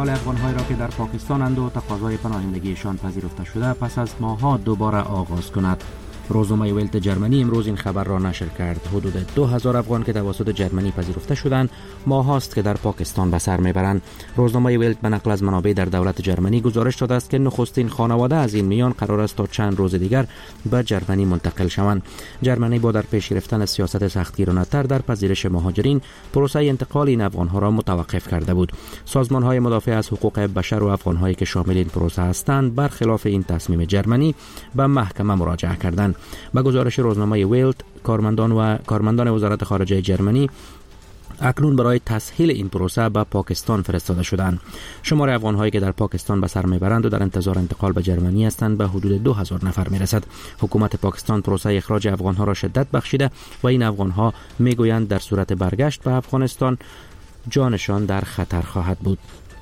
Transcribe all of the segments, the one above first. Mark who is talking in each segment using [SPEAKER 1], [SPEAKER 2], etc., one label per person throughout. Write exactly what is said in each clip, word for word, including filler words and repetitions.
[SPEAKER 1] انتقال افغان‌های را که در پاکستان‌اند و تقاضای پناهندگیشان پذیرفته شده پس از ماه‌ها دوباره آغاز کند. روزنامه ویلت جرمنی امروز این خبر را نشر کرد. حدود دو هزار افغان که توسط جرمنی پذیرفته شدند ماه هاست که در پاکستان به سر میبرند. روزنامه ویلت به نقل از منابع در دولت جرمنی گزارش داده است که نخستین خانواده از این میان قرار است تا چند روز دیگر به جرمنی منتقل شوند. جرمنی با در پیش گرفتن سیاست سختگیرانه تر در پذیرش مهاجرین پروسه انتقال این افغان‌ها را متوقف کرده بود. سازمان‌های مدافع از حقوق بشر و افغان‌هایی که شامل این پروسه هستند برخلاف این تصمیم جرمنی به محکمه مراجعه کردند. با گزارش روزنامه ویلت، کارمندان و کارمندان وزارت خارجه جرمنی اکنون برای تسهیل این پروسه به پاکستان فرستاده شدند. شمار افغان‌هایی که در پاکستان به سر میبرند و در انتظار انتقال به جرمنی هستند به حدود دو هزار نفر میرسد. حکومت پاکستان پروسه اخراج افغان‌ها را شدت بخشیده و این افغان‌ها میگویند در صورت برگشت به افغانستان جانشان در خطر خواهد بود.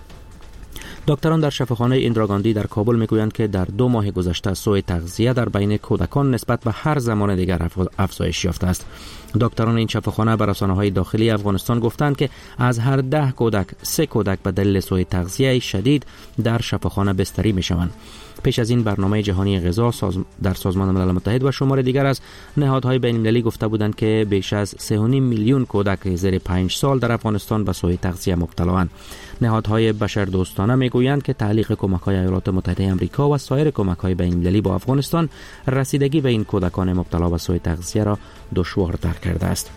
[SPEAKER 1] دکتران در شفاخانه ایندراگاندی در کابل میگویند که در دو ماه گذشته سوء تغذیه در بین کودکان نسبت به هر زمان دیگر افزایش یافته است. دکتران این شفاخانه به رسانه‌های داخلی افغانستان گفتند که از هر ده کودک سه کودک به دلیل سوء تغذیه شدید در شفاخانه بستری میشوند. پیش از این برنامه جهانی غذا ساز... در سازمان ملل متحد و شمار دیگر از نهادهای بین‌المللی گفته بودند که بیش از سه و نیم میلیون کودک زیر پنج سال در افغانستان به سوء تغذیه مبتلااند. نهادهای بشردوستانه میگویند که تعلیق کمک‌های ایالات متحده آمریکا و سایر کمک‌های بین‌المللی با افغانستان رسیدگی به این کودکان مبتلا به سوء تغذیه را دشوارتر کرده است.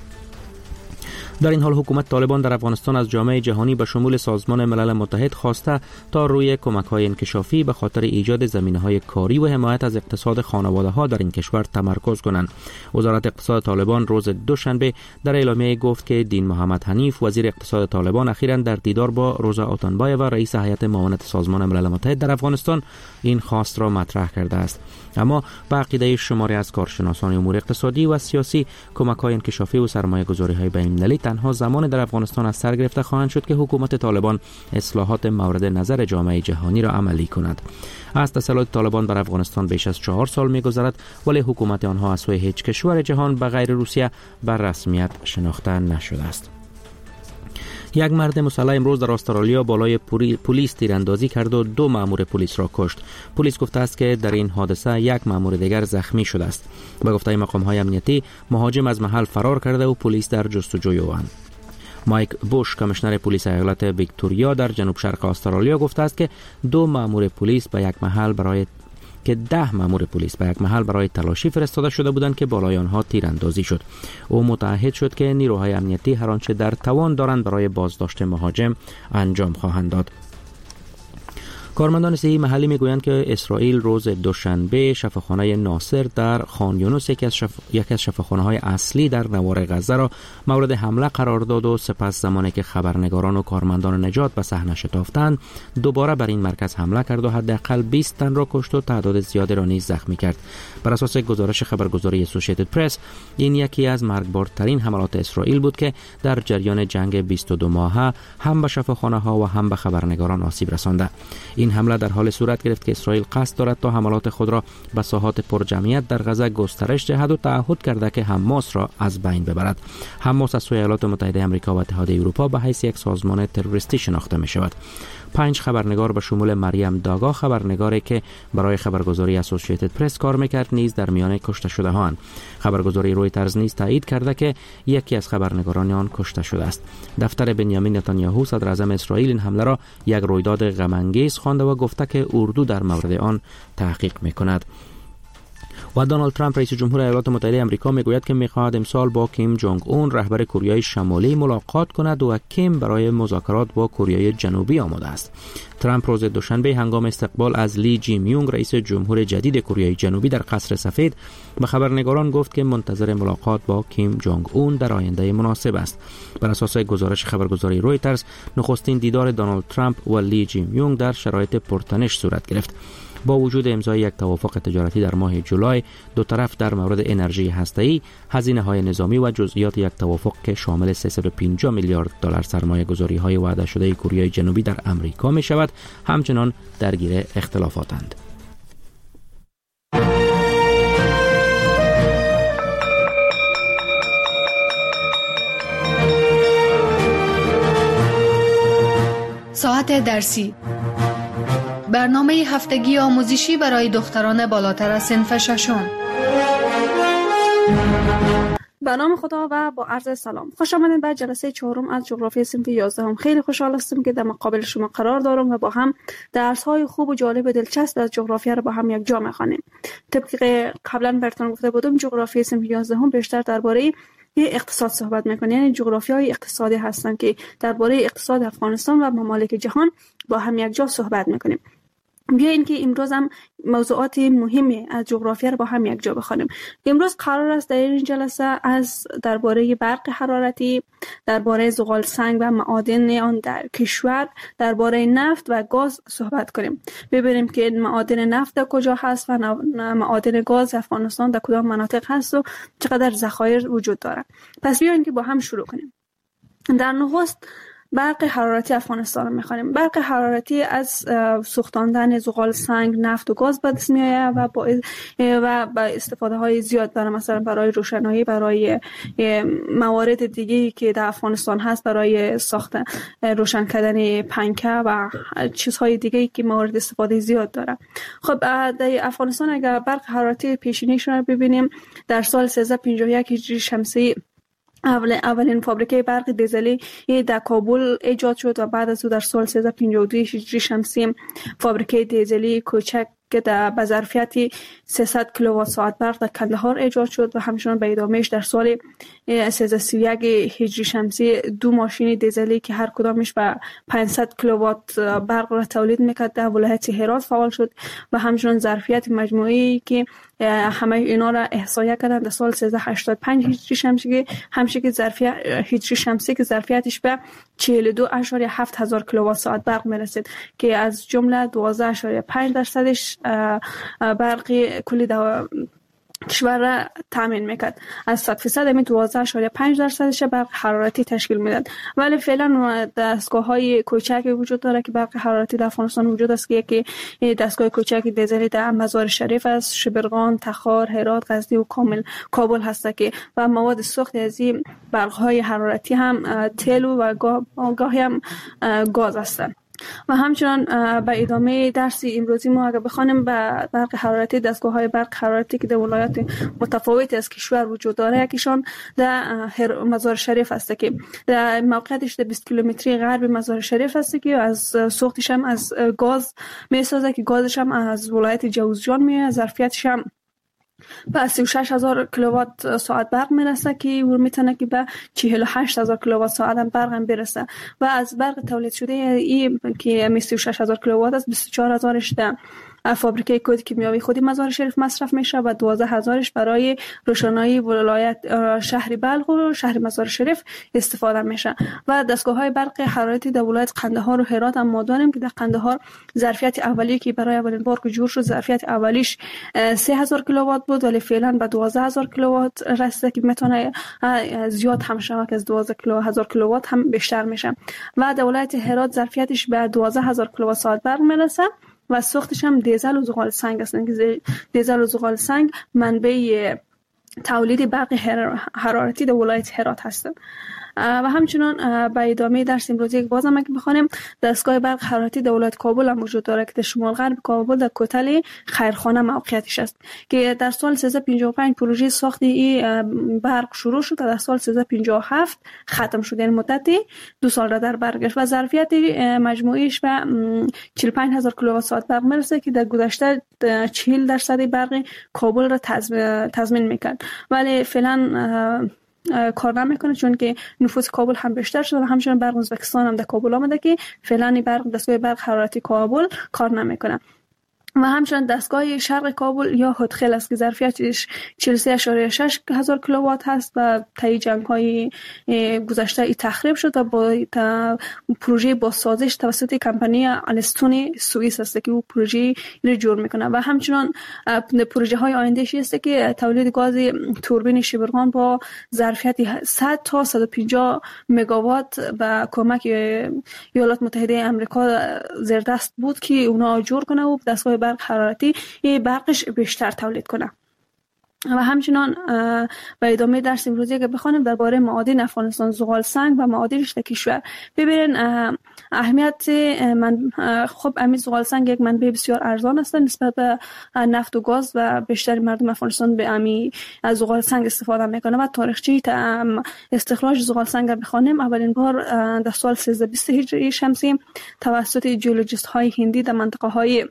[SPEAKER 1] در این حال حکومت طالبان در افغانستان از جامعه جهانی به شمول سازمان ملل متحد خواسته تا روی کمک‌های انکشافی به خاطر ایجاد زمینه‌های کاری و حمایت از اقتصاد خانواده‌ها در این کشور تمرکز کنند. وزارت اقتصاد طالبان روز دوشنبه در اعلامیه گفت که دین محمد حنیف وزیر اقتصاد طالبان اخیراً در دیدار با روزا آتانبایو و رئیس هیئت معاونت سازمان ملل متحد در افغانستان این خواست را مطرح کرده است. اما به عقیده شماری از کارشناسان امور اقتصادی و سیاسی کمک‌های انکشافی و سرمایه‌گذاری‌های بین‌المللی تنها زمان در افغانستان از سر گرفته خواهند شد که حکومت طالبان اصلاحات مورد نظر جامعه جهانی را عملی کند. از تسلط طالبان بر افغانستان بیش از چهار سال می‌گذرد ولی حکومت آنها از سوی هیچ کشور جهان به غیر روسیه بر رسمیت شناخته نشده است. یک مرد مسلح امروز در استرالیا بالای پلیس تیراندازی کرد و دو مأمور پلیس را کشت. پلیس گفته است که در این حادثه یک مأمور دیگر زخمی شده است. به گفته مقام‌های امنیتی مهاجم از محل فرار کرده و پلیس در جستجوی او است. مایک بوش کمیشنر پلیس ایالت ویکتوریا در جنوب شرق استرالیا گفته است که دو مأمور پلیس به یک محل برای که ده مأمور پلیس به یک محل برای تلاشی فرستاده شده بودند که بالای آنها تیراندازی شد. او متعهد شد که نیروهای امنیتی هر آنچه در توان دارند برای بازداشت مهاجم انجام خواهند داد. کارمندان صحی محلی میگویند که اسرائیل روز دوشنبه شفاخانه ناصر در خان یونس یکی از, شف... یکی از شفاخانه‌های اصلی در نوار غزه را مورد حمله قرار داد و سپس زمانی که خبرنگاران و کارمندان نجات به صحنه شتافتند دوباره بر این مرکز حمله کرد و حداقل بیست تن را کشت و تعداد زیادی را نیز زخمی کرد. بر اساس گزارش خبرگزاری اسوسییتد پرس این یکی از مرگبارترین حملات اسرائیل بود که در جریان جنگ بیست و دو ماهه هم به شفاخانه‌ها و هم به خبرنگاران آسیب رسانده. این حمله در حال صورت گرفت که اسرائیل قصد دارد تا حملات خود را به ساحات پرجمعیت در غزه گسترش دهد و تعهد کرده که حماس را از بین ببرد. حماس از سوی ایالات متحده آمریکا و اتحادیه اروپا به حیث یک سازمان تروریستی شناخته می شود. پنج خبرنگار به شمول مریم داگا خبرنگاری که برای خبرگزاری اسوسییتد پرس کار میکرد نیز در میان کشته شده هاند. خبرگزاری رویترز نیز تایید کرده که یکی از خبرنگاران آن کشته شده است. دفتر بنیامین نتانیاهو صدر اعظم اسرائیل این حمله را یک رویداد غم انگیز خوانده و گفته که اردو در مورد آن تحقیق میکند. و دونالد ترامپ رئیس جمهور ایالات متحده آمریکا میگوید که میخواهد امسال با کیم جونگ اون رهبر کره شمالی ملاقات کند و کیم برای مذاکرات با کره جنوبی آماده است. ترامپ روز دوشنبه هنگام استقبال از لی جی میونگ رئیس جمهور جدید کره جنوبی در قصر سفید به خبرنگاران گفت که منتظر ملاقات با کیم جونگ اون در آینده مناسب است. بر اساس گزارش خبرگزاری رویترز نخستین دیدار دونالد ترامپ و لی جی میونگ در شرایط پرتنش صورت گرفت. با وجود امضای یک توافق تجارتی در ماه جولای، دو طرف در مورد انرژی هسته‌ای، هزینه‌های نظامی و جزئیات یک توافق که شامل سیصد و پنجاه میلیارد دلار سرمایه‌گذاری‌های وعده شده کره جنوبی در امریکا می‌شود، همچنان درگیر اختلافاتند.
[SPEAKER 2] ساعت درسی، برنامه هفتگی آموزشی برای دختران بالاتر از صنف ششم.
[SPEAKER 3] به نام خدا و با عرض سلام. خوش آمدید به جلسه چهارم از جغرافی صنف یازدهم. خیلی خوشحال هستم که در مقابل شما قرار دارم و با هم درس‌های خوب و جالب و دلچسب از جغرافیا را با هم یک جا می‌خوانیم. طبق قبلا براتون گفته بودم جغرافی صنف یازدهم بیشتر درباره اقتصاد صحبت می‌کنه، یعنی جغرافیای اقتصادی هستن که درباره اقتصاد افغانستان و ممالک جهان با هم یک جا صحبت می‌کنیم. بیاین که امروز هم موضوعات مهمی از جغرافیا رو با هم یک جا بخوانیم. امروز قرار است در این جلسه از درباره برق حرارتی، درباره زغال سنگ و معادن آن در کشور، درباره نفت و گاز صحبت کنیم. ببینیم که معادن نفت در کجا هست و معادن گاز افغانستان در کدام مناطق هست و چقدر ذخایر وجود داره. پس بیاین که با هم شروع کنیم. در نخست برق حرارتی افغانستان رو می‌خوانیم. برق حرارتی از سوختاندن زغال سنگ، نفت و گاز به دست می‌آید و با و با استفاده های زیاد داره، مثلا برای روشنایی، برای موارد دیگه‌ای که در افغانستان هست، برای ساخت روشن کردن پنکه و چیزهای دیگه‌ای که موارد استفاده زیاد داره. خب در افغانستان اگر برق حرارتی پیشینیش رو ببینیم، در سال سیزده پنجاه و یک هجری شمسی اول اولین فابریکه برق دیزلی در کابل ایجاد شد و بعد از او در سال سیزده پنجاه و دو هجری شمسی فابریکه دیزلی کوچک که در به ظرفیت سیصد کیلووات ساعت برق در کندهار ایجاد شد و همچنین به ادامهش در سال سیزده سی و یک هجری شمسی دو ماشین دیزلی که هر کدامش به پانصد کیلووات برق را تولید میکرد در ولایت هرات فعال شد و همچنین ظرفیت مجموعی که همه اینا را احصایه کردن در سال سیزده هشتاد و پنج هجری شمسی همشه که ظرفیت هجری شمسی که ظرفیتش به چهل و دو اشاری هفت هزار کیلووات ساعت برق میرسید که از جمله دوازده اشاری پنج درصدش برق کلی کشور را تامین میکرد. از صد درصد همین دوازده اشاری پنج درصدش برق حرارتی تشکیل میداد. ولی فعلا دستگاه‌های کوچکی وجود داره که برق حرارتی در افغانستان وجود است که یکی دستگاه کوچکی دیزلی در مزار شریف است، شبرغان، تخار، هرات، غزنی و کامل کابل هست که و مواد سوخت از این برق‌های حرارتی هم تیل و گاهی هم گاز هستند. و همچنان به ادامه درس امروزی ما اگر بخوانیم به برق حرارتی، دستگاه‌های برق حرارتی که در ولایات متفاوتی از کشور وجود داره، یکیشان در مزار شریف است که در موقعیتش در بیست کیلومتری غرب مزار شریف است که از سوختش هم از گاز میسازه که گازش هم از ولایت جوزجان میاد، ظرفیتش هم به سی و شش هزار کیلووات ساعت برق میرسه که او میتونه که به چهل و هشت هزار کیلووات ساعت هم برق هم برسه و از برق تولید شده این که سی و شش هزار کیلووات است بیست و چهار هزارش در فابریکه کود کیمیاوی خودی مزار شریف مصرف میشه و دوازده هزارش برای روشنایی ولایت شهر بلخ و شهر مزار شریف استفاده میشه. و دستگاه‌های برق حرارتی در ولایت قندهار و هرات هم ما داریم که در قندهار ظرفیت اولیه که برای اولین بار که جور شد ظرفیت اولیش سه هزار کیلووات بود، ولی فعلا به دوازده هزار کیلووات رسیده که میتونه زیاد هم شه که از دوازده هزار کیلووات هم بیشتر میشه. و در ولایت هرات ظرفیتش به دوازده هزار کیلووات ساعت برق میرسه و سوختش هم دیزل و زغال سنگ هستند که دیزل و زغال سنگ منبع تولید برق حرارتی در ولایت هرات هستند. و همچنان به ادامه درس امروزی یک بازم اگه بخوانیم دستگاه برق حرارتی در ولایت کابل هم وجود داره که در شمال غرب کابل در کوتل خیرخانه موقعیتش است که در سال سیزده پنجاه و پنج پروژه ساخت این برق شروع شد و در سال سیزده پنجاه و هفت ختم شد، یعنی مدت دو سال را در بر گرفت و ظرفیت مجموعیش به چهل و پنج هزار کیلووات ساعت برق میرسه که در گذشته چهل درصد برق کابل را تضمین میکرد، ولی فعلا کار نمیکنه چون که نفوذ کابل هم بیشتر شده و همچنین برق ازبکستان هم در کابل آمده که فعلا برق دستگاه برق حرارتی کابل کار نمیکنه. و همچنین دستگاه شرق کابل یا هدخل است که ظرفیتش چهل و سه اشاری شش هزار کیلووات هست و طی جنگ‌های گذشته ای تخریب شد و با پروژه بازسازیش توسط کمپانی آلستون سوئیس است که او پروژه رو جور میکنه. و همچنین پروژه های آینده‌ای است که تولید گاز توربین شبرغان با ظرفیت صد تا صد و پنجاه مگاوات با کمک ایالات متحده آمریکا زیر دست بود که اونا جور کنه و دستگاه برق حرارتی برقش بیشتر تولید کنه. و همچنان به ادامه درس امروزی که بخوانیم درباره معادن افغانستان، زغال سنگ و معادنش در کشور. ببینید اهمیت من خب امید زغال سنگ یک منبع بسیار ارزان است نسبت به نفت و گاز و بیشتر مردم افغانستان به امی از زغال سنگ استفاده میکنه و تاریخچه استخراج زغال سنگ را بخوانیم. اولین بار در سال سیزده بیست هجری شمسی توسط جیولوژیست های هندی در منطقه های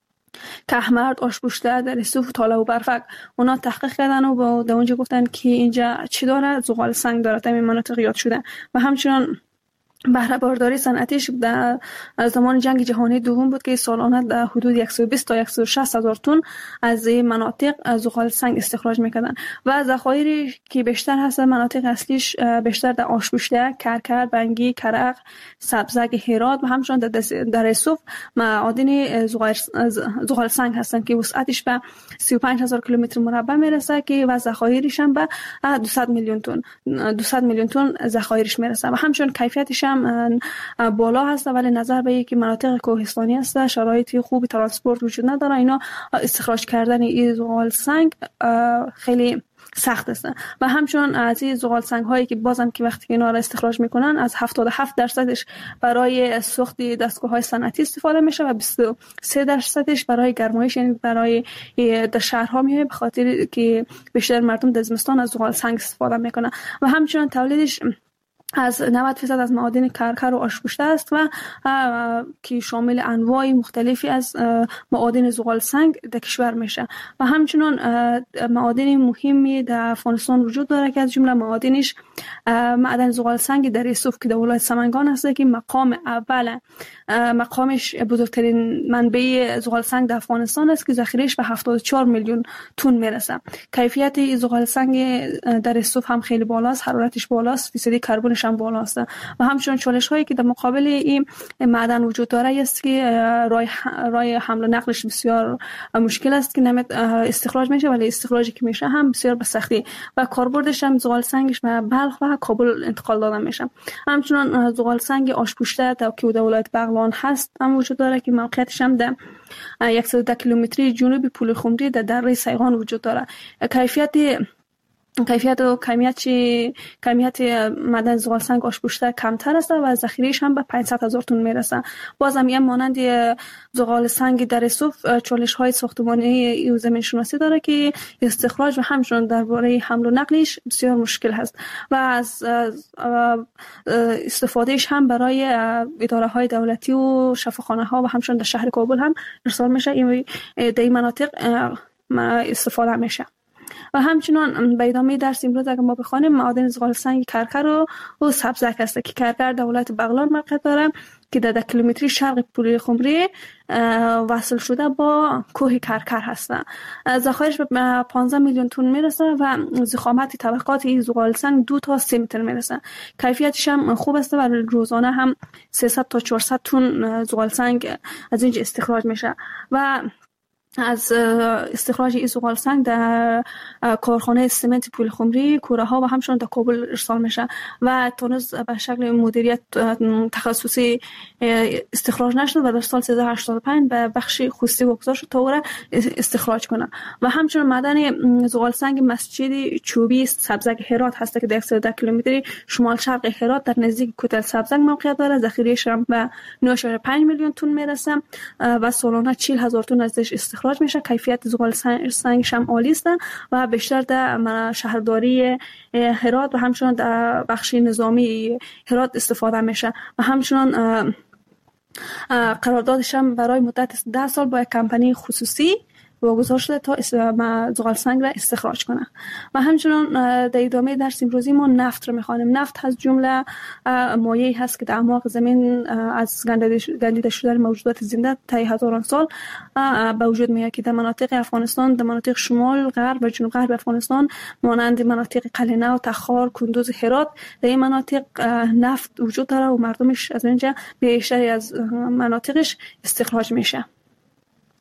[SPEAKER 3] کهمرد، آشپوشته، در اسوف، تاله و برفک اونا تحقیق کردن و در اونجا گفتن که اینجا چی داره؟ زغال سنگ داره. در این مناطق یاد شده و همچنان بهره برداری صنعتیش در زمان جنگ جهانی دوم بود که سالانه در حدود صد و بیست تا صد و شصت هزار تن از این مناطق زغال سنگ استخراج میکردن و ذخایری که بیشتر هست مناطق اصلیش بیشتر در آشپوشته، کرکر، بنگی، کرق، سبزک، هرات و همچنان در در اسوف معادن زغال زغال سنگ هستن که وسعتش به سی و پنج هزار کیلومتر مربع میرسه که و ذخایرش هم به دویست میلیون تن دویست میلیون تن ذخایرش میرسه و همچنان کیفیتش هم بالا هست، ولی نظر به اینکه مناطق کوهستانی هست، شرایط خوب ترانسپورت وجود نداره، اینا استخراج کردن این زغال سنگ خیلی سخت است و همچنان از این زغال سنگ هایی که بازم که وقتی اینا را استخراج میکنن از هفتاد و هفت درصدش برای سوخت دستگاه های صنعتی استفاده میشه و بیست و سه درصدش برای گرمایش، یعنی برای در شهرها میاد به خاطر که بیشتر مردم در زمستان از زغال سنگ استفاده میکنن و همچنان تولیدش از نود درصد از معادن کرکر و آشپوشته است و که شامل انواع مختلفی از معادن زغال سنگ در کشور میشه و همچنان معادن مهمی در افغانستان وجود داره که از جمله معادنش معدن زغال سنگ در اسوف که در ولایت سمنگان است که مقام اول مقامش بزرگترین منبع زغال سنگ در افغانستان است که ذخیرهش به هفتاد و چهار میلیون تن میرسه. کیفیت زغال سنگ در اسوف هم خیلی بالاست، حرارتش بالاست، فیصدی کربنش هم بالاست و همچنان چالش هایی که در مقابل این معدن وجود داره است که راه راه حمل و نقلش بسیار مشکل است که نمیت استخراج میشه، ولی استخراجی که میشه هم بسیار به سختی و کاربردش هم زغال سنگش به بلخ و کابل انتقال داده میشه. همچنان زغال سنگ آشپوشته که در ولایت بغلان هست هم وجود داره که موقعیتش هم در صد و ده کیلومتری جنوبی پول خمری در دره سیغان وجود داره. کیفیت کیفیت و کمیت چی کمیت معدن زغال سنگ آشپوشته کمتر است و ذخیره‌اش هم به پانصد هزار تن میرسه. بازم یه مانند زغال سنگ در اسوف چالش‌های ساختمانی و زمین شناسی داره که استخراج و همچنان درباره حمل و نقلش بسیار مشکل هست و از استفادهش هم برای اداره‌های دولتی و شفاخانه‌ها و همچنان در شهر کابل هم ارسال میشه. این در این مناطق استفاده میشه. و همچنان به ادامه درس امروز اگر ما بخوانیم معادن زغال سنگ کرکر و, و سبزک است که کرکر در ولایت بغلان موقعیت داره که در ده کیلومتری شرق پول خمری وصل شده با کوه کرکر هستند. ذخایرش به پانزده میلیون تن میرسه و ضخامت طبقات این زغال سنگ دو تا سه متر میرسه. کیفیتش هم خوب است و روزانه هم سیصد تا چهارصد تن زغال سنگ از اینجا استخراج میشه و از استخراج این زغال سنگ در کارخانه سمنت پول خمری، کوره ها و همچنان در کابل ارسال میشه و تونس به شکل مدیریت تخصصی استخراج نشد و در سال سیزده هشتاد و پنج به بخش خصوصی واگذار شد تا او را استخراج کنه. و همچنان معدن زغال سنگ مسجد چوبی سبزک هرات هست که در صد و ده کیلومتری شمال شرق هرات در نزدیک کوتل سبزک موقعیت داره. ذخیره‌اش هم به نه و پنج میلیون تن میرسه و سالانه چهل هزار تن ازش استخراج میشه. کیفیت زغال سنگ هم عالی است و بیشتر در شهرداری هرات و همچنان در بخش نظامی هرات استفاده میشه و همچنان قراردادش هم برای مدت ده سال با یک کمپانی خصوصی واگذار شده تا زغال سنگ را استخراج کنه. و همچنان در ادامه درس امروزی ما نفت رو میخوانیم. نفت از جمله مایعی هست که در اعماق زمین از گندیده شدن موجودات زنده تا هزاران سال به وجود میاد که در مناطق افغانستان، در مناطق شمال، غرب و جنوب غرب افغانستان مانند مناطق قلنه و تخار، کندوز، هرات در این مناطق نفت وجود داره و مردمش از اینجا بیشتری از مناطقش استخراج میشه.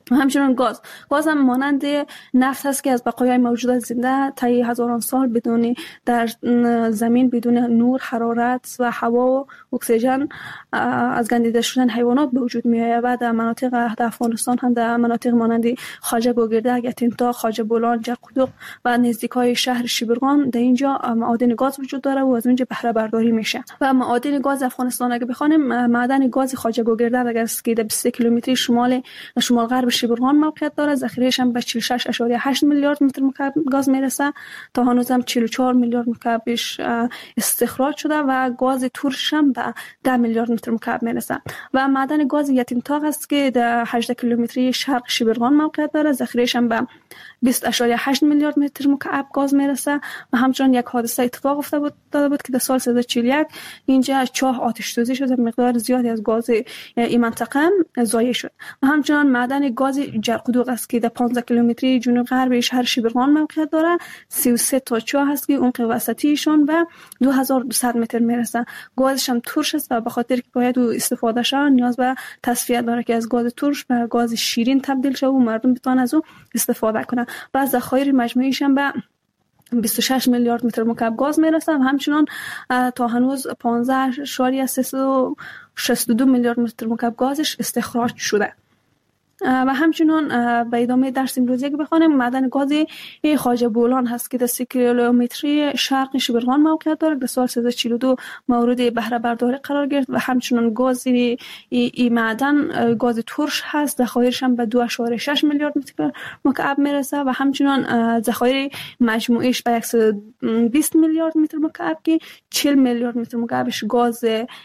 [SPEAKER 3] همچنان گاز گاز هم مانند نفت هست که از بقایای موجودات زنده طی هزاران سال بدون در زمین بدون نور، حرارت و هوا و اکسیژن از گندیده شدن حیوانات به وجود می آید. و در مناطق در افغانستان هم در مناطق مانند خواجه گوگردک، یتیمتا، خواجه بولان، جقدوق و نزدیکای شهر شبرغان در اینجا معادن گاز وجود داره و از اونجا بهره برداری میشه. و معادن گاز افغانستان اگه بخوانیم، معدن گاز خواجه گوگردک اگر است که در بیست کیلومتری شمال شمال غرب شبرغان موقعیت داره، ذخیره‌اش هم به چهل و شش ممیز هشت میلیارد متر مکعب گاز میرسه. تا هنوز هم چهل و چهار میلیارد مکعبش استخراج شده و گاز ترش هم به ده میلیارد متر مکعب میرسه. و معدن گاز یتیمتاق است که در هجده کیلومتری شرق شبرغان موقعیت داره، ذخیره‌اش هم به بیست ممیز هشت میلیارد متر مکعب گاز میرسه. و همچنین یک حادثه اتفاق افتاده بود داده بود که در سال سیصد و چهل و یک اینجا چاه آتش سوزی شد، مقدار زیادی از گاز این منطقه ضایع شد. و همچنین معدن گاز جرقدوق است که در پانزده کیلومتری جنوب غرب شهر شبرغان موقعیت داره، سی و سه تا چاه هست که عمق وسطیشون به دو هزار و دویست متر میرسه. گازش هم ترش است و به خاطر که باید استفاده شه نیاز به تصفیه داره که از گاز ترش به گاز شیرین تبدیل شه و مردم بتونن از او استفاده کنن. و از ذخایر مجموعیش هم به بیست و شش میلیارد متر مکعب گاز میرسه و همچنان تا هنوز پانزده ممیز سیصد و شصت و دو میلیارد متر مکعب گازش استخراج شده. و همچنان به ادامه درس امروزی که بخوانیم، معدن گاز خواجه بولان هست که در سی کیلومتری شرق شبرغان موقعیت داره. در سال سیصد و چهل و دو مورد بهره برداری قرار گرفت و همچنان گاز این معدن گاز ترش هست، ذخایرش هم به دو ممیز شش میلیارد متر مکعب میرسه و همچنان ذخایر مجموعیش به صد و بیست میلیارد متر مکعب که چهل میلیارد متر مکعبش گاز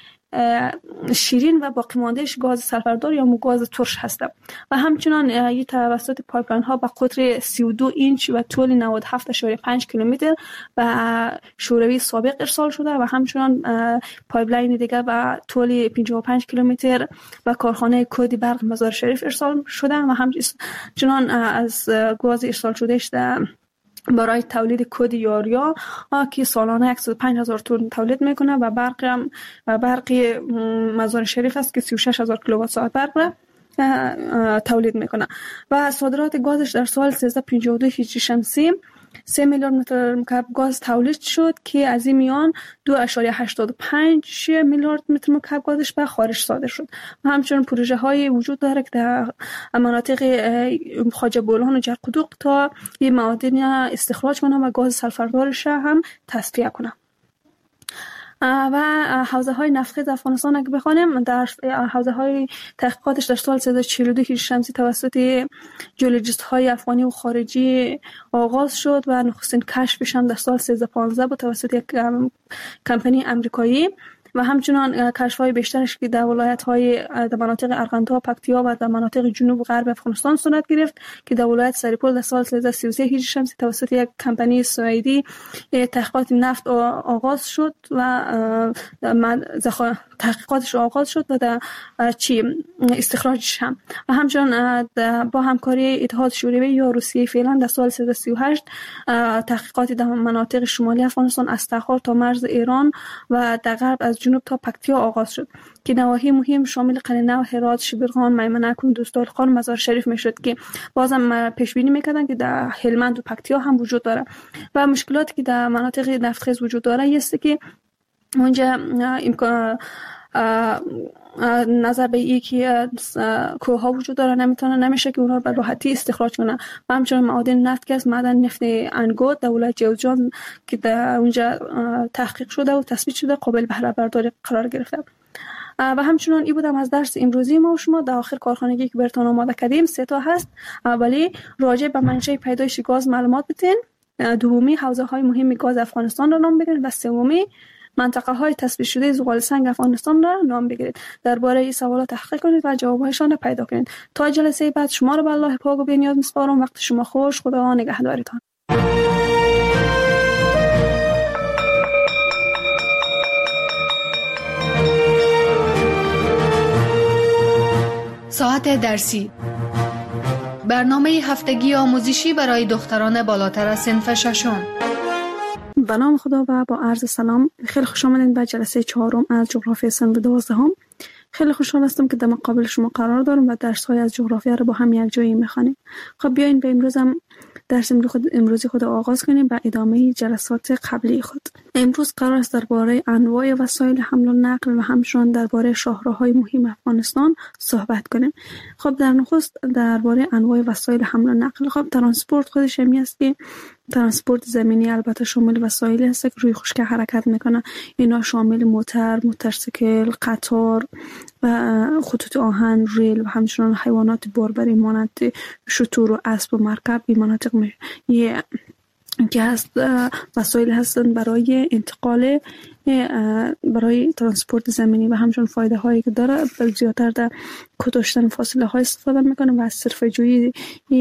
[SPEAKER 3] شیرین و باقی ماندهش گاز سلفردار یا گاز ترش هست. و همچنان این توسط پایپلاین ها با قطر سی و دو اینچ و طول نود و هفت ممیز پنج کیلومتر به شوروی سابق ارسال شده و همچنان پایپلاین دیگه با طول پنجاه و پنج کیلومتر به کارخانه کودی برق مزار شریف ارسال شده و همچنان از گاز ارسال شدهش در برای تولید کود یاریا که سالانه صد و پنج هزار تن تولید میکنه و برق هم و برق مزار شریف است که سی و شش هزار کیلووات ساعت برق تولید میکنه. و صادرات گازش در سال سیصد و پنجاه و دو هجری شمسی سه میلیارد متر مکعب گاز تولید شد که از این میان دو ممیز هشتاد و پنج میلیارد متر مکعب گازش به خارج صادر شد. و همچنین پروژه های وجود داره که در مناطق خواجه بولان و جرقدوق تا این معادن استخراج کنه و گاز سلفردارش هم تصفیه کنه. و حوزه های نفتخیز افغانستان اگه بخوانیم، در حوزه های تحقیقاتش در سال سیصد و چهل و دو هجری شمسی توسط جیولوژیست های افغانی و خارجی آغاز شد و نخستین کشفش هم در سال سیصد و پانزده بود توسط یک کمپانی امریکایی. و همچنان کشف‌های بیشترش که در ولایت‌های در مناطق ارغنداب، پکتیا و در مناطق جنوب و غرب افغانستان صورت گرفت که در ولایت سریپور در سال سیصد و سی و سه هجری شمسی توسط یک کمپانی سوئدی تحقیقات نفت آغاز شد و تحقیقاتش آغاز شد و در چی استخراجش هم. و همچنان با همکاری اتحاد شوروی یا روسیه فعلا در سال سیصد و سی و هشت تحقیقات در مناطق شمالی افغانستان از تخار تا مرز ایران و در غرب از جنوب تا پکتیا آغاز شد که نواحی مهم شامل قلنه و هرات، شبرغان، میمنه، کندوزتان، مزار شریف میشد که بازم پیش بینی میکردن که در هلمند و پکتیا هم وجود داره. و مشکلاتی که در مناطق نفتخیز وجود داره است که اونجا امکان نظر به این که کوه ها وجود داره نمیتونه نمیشه که اونها به راحتی استخراج کنه. و همچنین معادن نفت که از معدن نفت انگوت در ولایت جوزجان که در اونجا تحقیق شده و تثبیت شده قابل بهره برداری قرار گرفته. و همچنین این بودم از درس امروزی ما و شما. در آخر کارخانگی که براتون آماده کردیم سه تا هست. اولی راجع به منشأ پیدایش گاز معلومات بدین، دومی حوزه های مهم گاز افغانستان را نام بگیرید و سومی منطقه های تثبیت شده زغال سنگ افغانستان را نام بگیرید. درباره این سوالات تحقیق کنید و جوابهایشان را پیدا کنید. تا جلسه بعد شما را به الله پاک و بی‌نیاز می‌سپارم. وقت شما خوش. خدا نگهدارتان.
[SPEAKER 2] ساعت درسی، برنامه هفتگی آموزشی برای دختران بالاتر از صنف ششم.
[SPEAKER 3] به نام خدا و با عرض سلام، خیلی خوش آمدید به جلسه چهارم از جغرافی صنف دوازدهم خیلی خوشحال هستم که در مقابل شما قرار دارم و درس‌های از جغرافیا رو با هم یک جایی می‌خوانیم. خب بیاین به امروز هم درس امروزی خود آغاز کنیم و ادامه جلسات قبلی خود. امروز قرار است درباره انواع وسایل حمل و نقل و همچنین درباره شاهراهای مهم افغانستان صحبت کنیم. خب در نخست درباره انواع وسایل حمل و نقل. خب ترانسپورت خودش همی است که ترانسپورت زمینی البته شامل وسایلی هست که روی خشکی حرکت میکنه. اینا شامل موتر، موتورسیکل، قطار و خطوط آهن، ریل و همچنین حیوانات باربری مانند شتر و اسب و مرکب. این مناطق می... یه که هست وسایل هستند برای انتقال برای ترانسپورت زمینی و همچنین فایده هایی که داره. زیادتر در کاهش فاصله ها استفاده میکنه و از صرفه جویی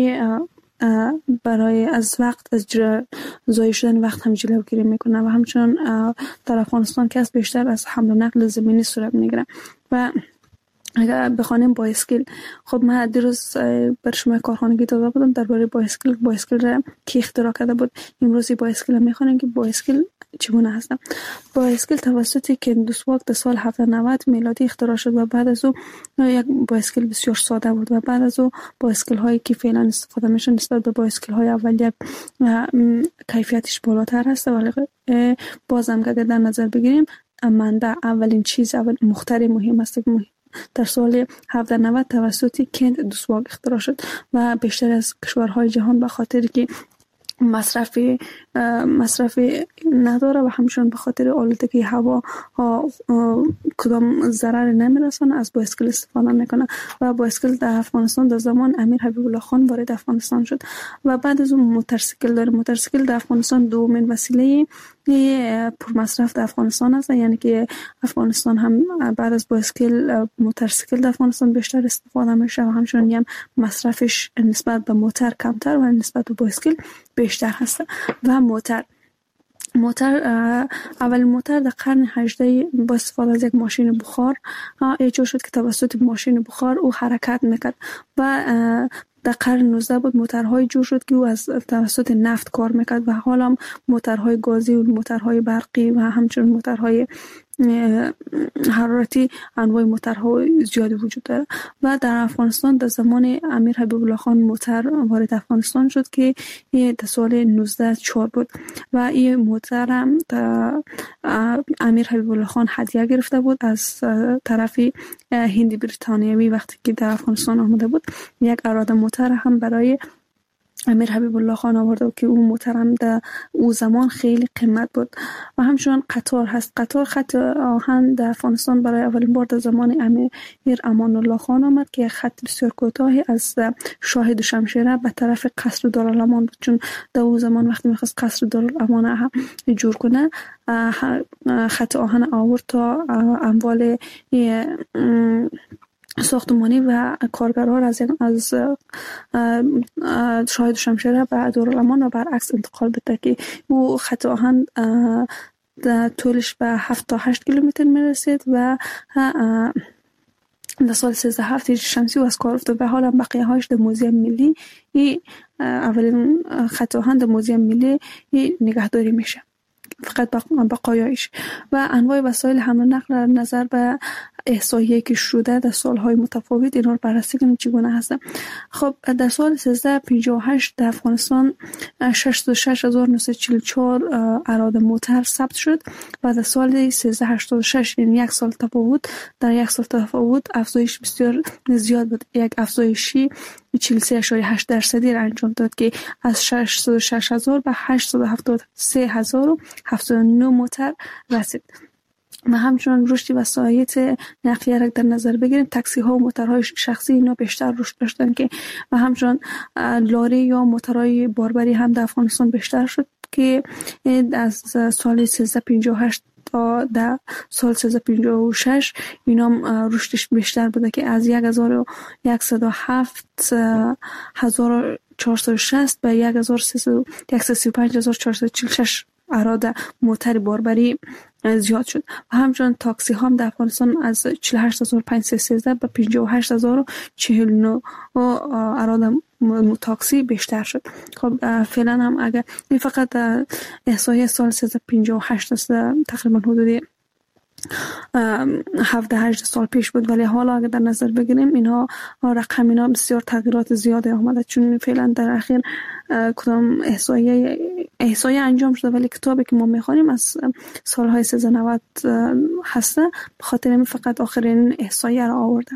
[SPEAKER 3] برای از وقت از ضایع شدن وقت هم جلوگیری میکنه و همچنین در افغانستان که از بیشتر از حمل و نقل زمینی صورت میگیره. و اگر بخوانیم بایسکل، خب من دیروز بر شما کارخانگی داده بودم درباره بایسکل. بایسکل را کی اختراع کرده بود؟ امروزی بایسکل میخوانیم که بایسکل چگونه هست. بایسکل توسط کندوسواک در سال هفتصد و نود میلادی اختراع شد و بعد از او یک بایسکل بسیار ساده بود و بعد از او بایسکل هایی که فعلا استفاده میشن نسبت به بایسکل های اولیه کیفیتش بالاتر هست. ولی بازم اگر در نظر بگیریم منبع اولین چیز اول مخترع مهم است که در سال هفتصد و نود توسط کندوسواک اختراع شد و بیشتر از کشورهای جهان به خاطر که مصرف مصرف نداره و همچنین به خاطر آلودگی هوا ها کدام ضرر نمیرسونه از بایسکل استفاده میکنه. و بایسکل در افغانستان در زمان امیر حبیب الله خان وارد افغانستان شد و بعد از اون موتورسیکل داره. موتورسیکل در افغانستان دومین وسیله پرمصرف در افغانستان است، یعنی که افغانستان هم بعد از بایسکل موتورسیکل در افغانستان بیشتر استفاده میشه و همچنین هم مصرفش نسبت به موتور کمتر و نسبت به بایسکل بیشتر هست. و موتور موتور اول موتور در قرن هجدهم با استفاده از یک ماشین بخار ایجاد شد که توسط ماشین بخار او حرکت میکرد و در قرن نوزدهم بود موتورهای جور شد که او از توسط نفت کار میکرد و حالا هم موتورهای گازی و موتورهای برقی و همچنین موتورهای حرارتی انواع موتورها زیادی وجود داره. و در افغانستان در زمان امیر حبیب الله خان موتور وارد افغانستان شد که در سال نوزده چهار بود و این موتور هم امیر حبیب الله خان هدیه گرفته بود از طرف هند بریتانیایی وقتی که در افغانستان آمده بود. یک اراده موتور هم برای امیر حبیب الله خان آورده که اون موتور هم در اون زمان خیلی قیمت بود. و همچنین قطار هست. قطار خط آهن در افغانستان برای اولین بار در زمان امیر امان الله خان آمد که خط بسیار کوتاهی از شاه دوشمشیره به طرف قصر دارالامان بود، چون در اون زمان وقتی میخواست قصر دارالامان هم جور کنه خط آهن آورد تا اموال ساختمانی و کارگرها را از از شاهد شمشیره به دارالامان و برعکس انتقال بده که او خط آهن در طولش به هفت تا هشت کیلومتر میرسید و در سال سیزده هفت شمسی و از کار افتاد و حالا بقیه هایش در موزیم ملی اولین خط آهن در موزیم ملی نگهداری میشه، فقط بقایایش. و انواع وسایل حمل و نقل نظر به احصایه‌ای که شده در سالهای متفاوت اینا رو بررسی کنیم چگونه هست. خب در سال سیزده پنجاه و هشت در افغانستان شصت و شش هزار و نهصد و چهل و چهار اراده موتور ثبت شد و در سال سیزده هشتاد و شش یعنی یک سال تفاوت در یک سال تفاوت افزایش بسیار زیاد بود. یک افزایشی چهل و سه اشاره هشت درصدی را انجام داد که از شصت و شش هزار به هشتصد و هفتاد و سه هزار و هفتاد و نه موتور رسید. و همچنین رشد وسایل نقلیه را در نظر بگیریم، تاکسی ها و موتورهای شخصی اینا بیشتر رشد داشتن که و همچنین لاری یا موتورهای باربری هم در افغانستان بیشتر شد که از سال سیزده پنجاه و هشت تا در سال سیزده پنجاه و شش اینا رشدش بیشتر بوده که از یک هزار و صد و هفت هزار و چهارصد و شصت به یک هزار و سیصد و سی و پنج هزار و چهارصد و چهل و شش اراده موتور باربری زیاد شد. و همچنین تاکسی هم در افغانستان از چهل و هشت هزار و پانصد و سیزده به پنجاه و هشت هزار و چهل و نه اراده تاکسی بیشتر شد. خب فعلا هم اگر این فقط احصایه سال سیزده پنجاه و هشت است، تقریبا حدود هفده هشت سال پیش بود، ولی حالا اگر در نظر بگیریم اینها رقم اینا بسیار تغییرات زیاده آمده، چون فعلا در اخیر کدام احصایه احصایه انجام شده ولی کتابی که ما میخوانیم از سالهای سیزده نود هسته، به خاطر این فقط آخرین احصایه را آورده.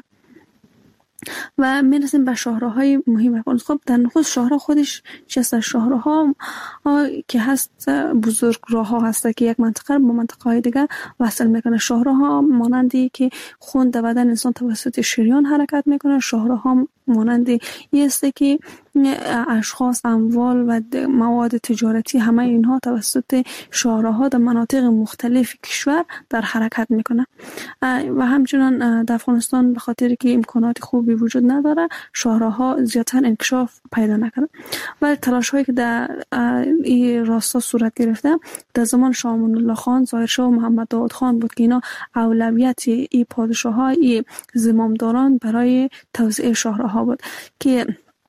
[SPEAKER 3] و میرسیم به شاهراهای مهم افغانستان. خب در نخست شاهراه خودش چی است؟ شاهراها که هست بزرگ راه ها هست که یک منطقه با منطقه های دیگر وصل میکنه. شاهراها مانندی که خون در بدن انسان توسط شریان حرکت میکنه. شاهراها مانندی است که اشخاص، اموال و مواد تجارتی همه اینها توسط شاهراها در مناطق مختلف کشور در حرکت میکنه. و همچنان در افغانستان به خاطر که امکانات خوبی وجود نداره، شاهراها زیادتر انکشاف پیدا نکنه. ولی تلاش هایی که در این راستا صورت گرفته در زمان شاه امان الله خان، ظاهر شاه و محمد داود خان بود که اینا اولویت این پادشاه ها، این زمامداران برای توسعه شاهراها بود که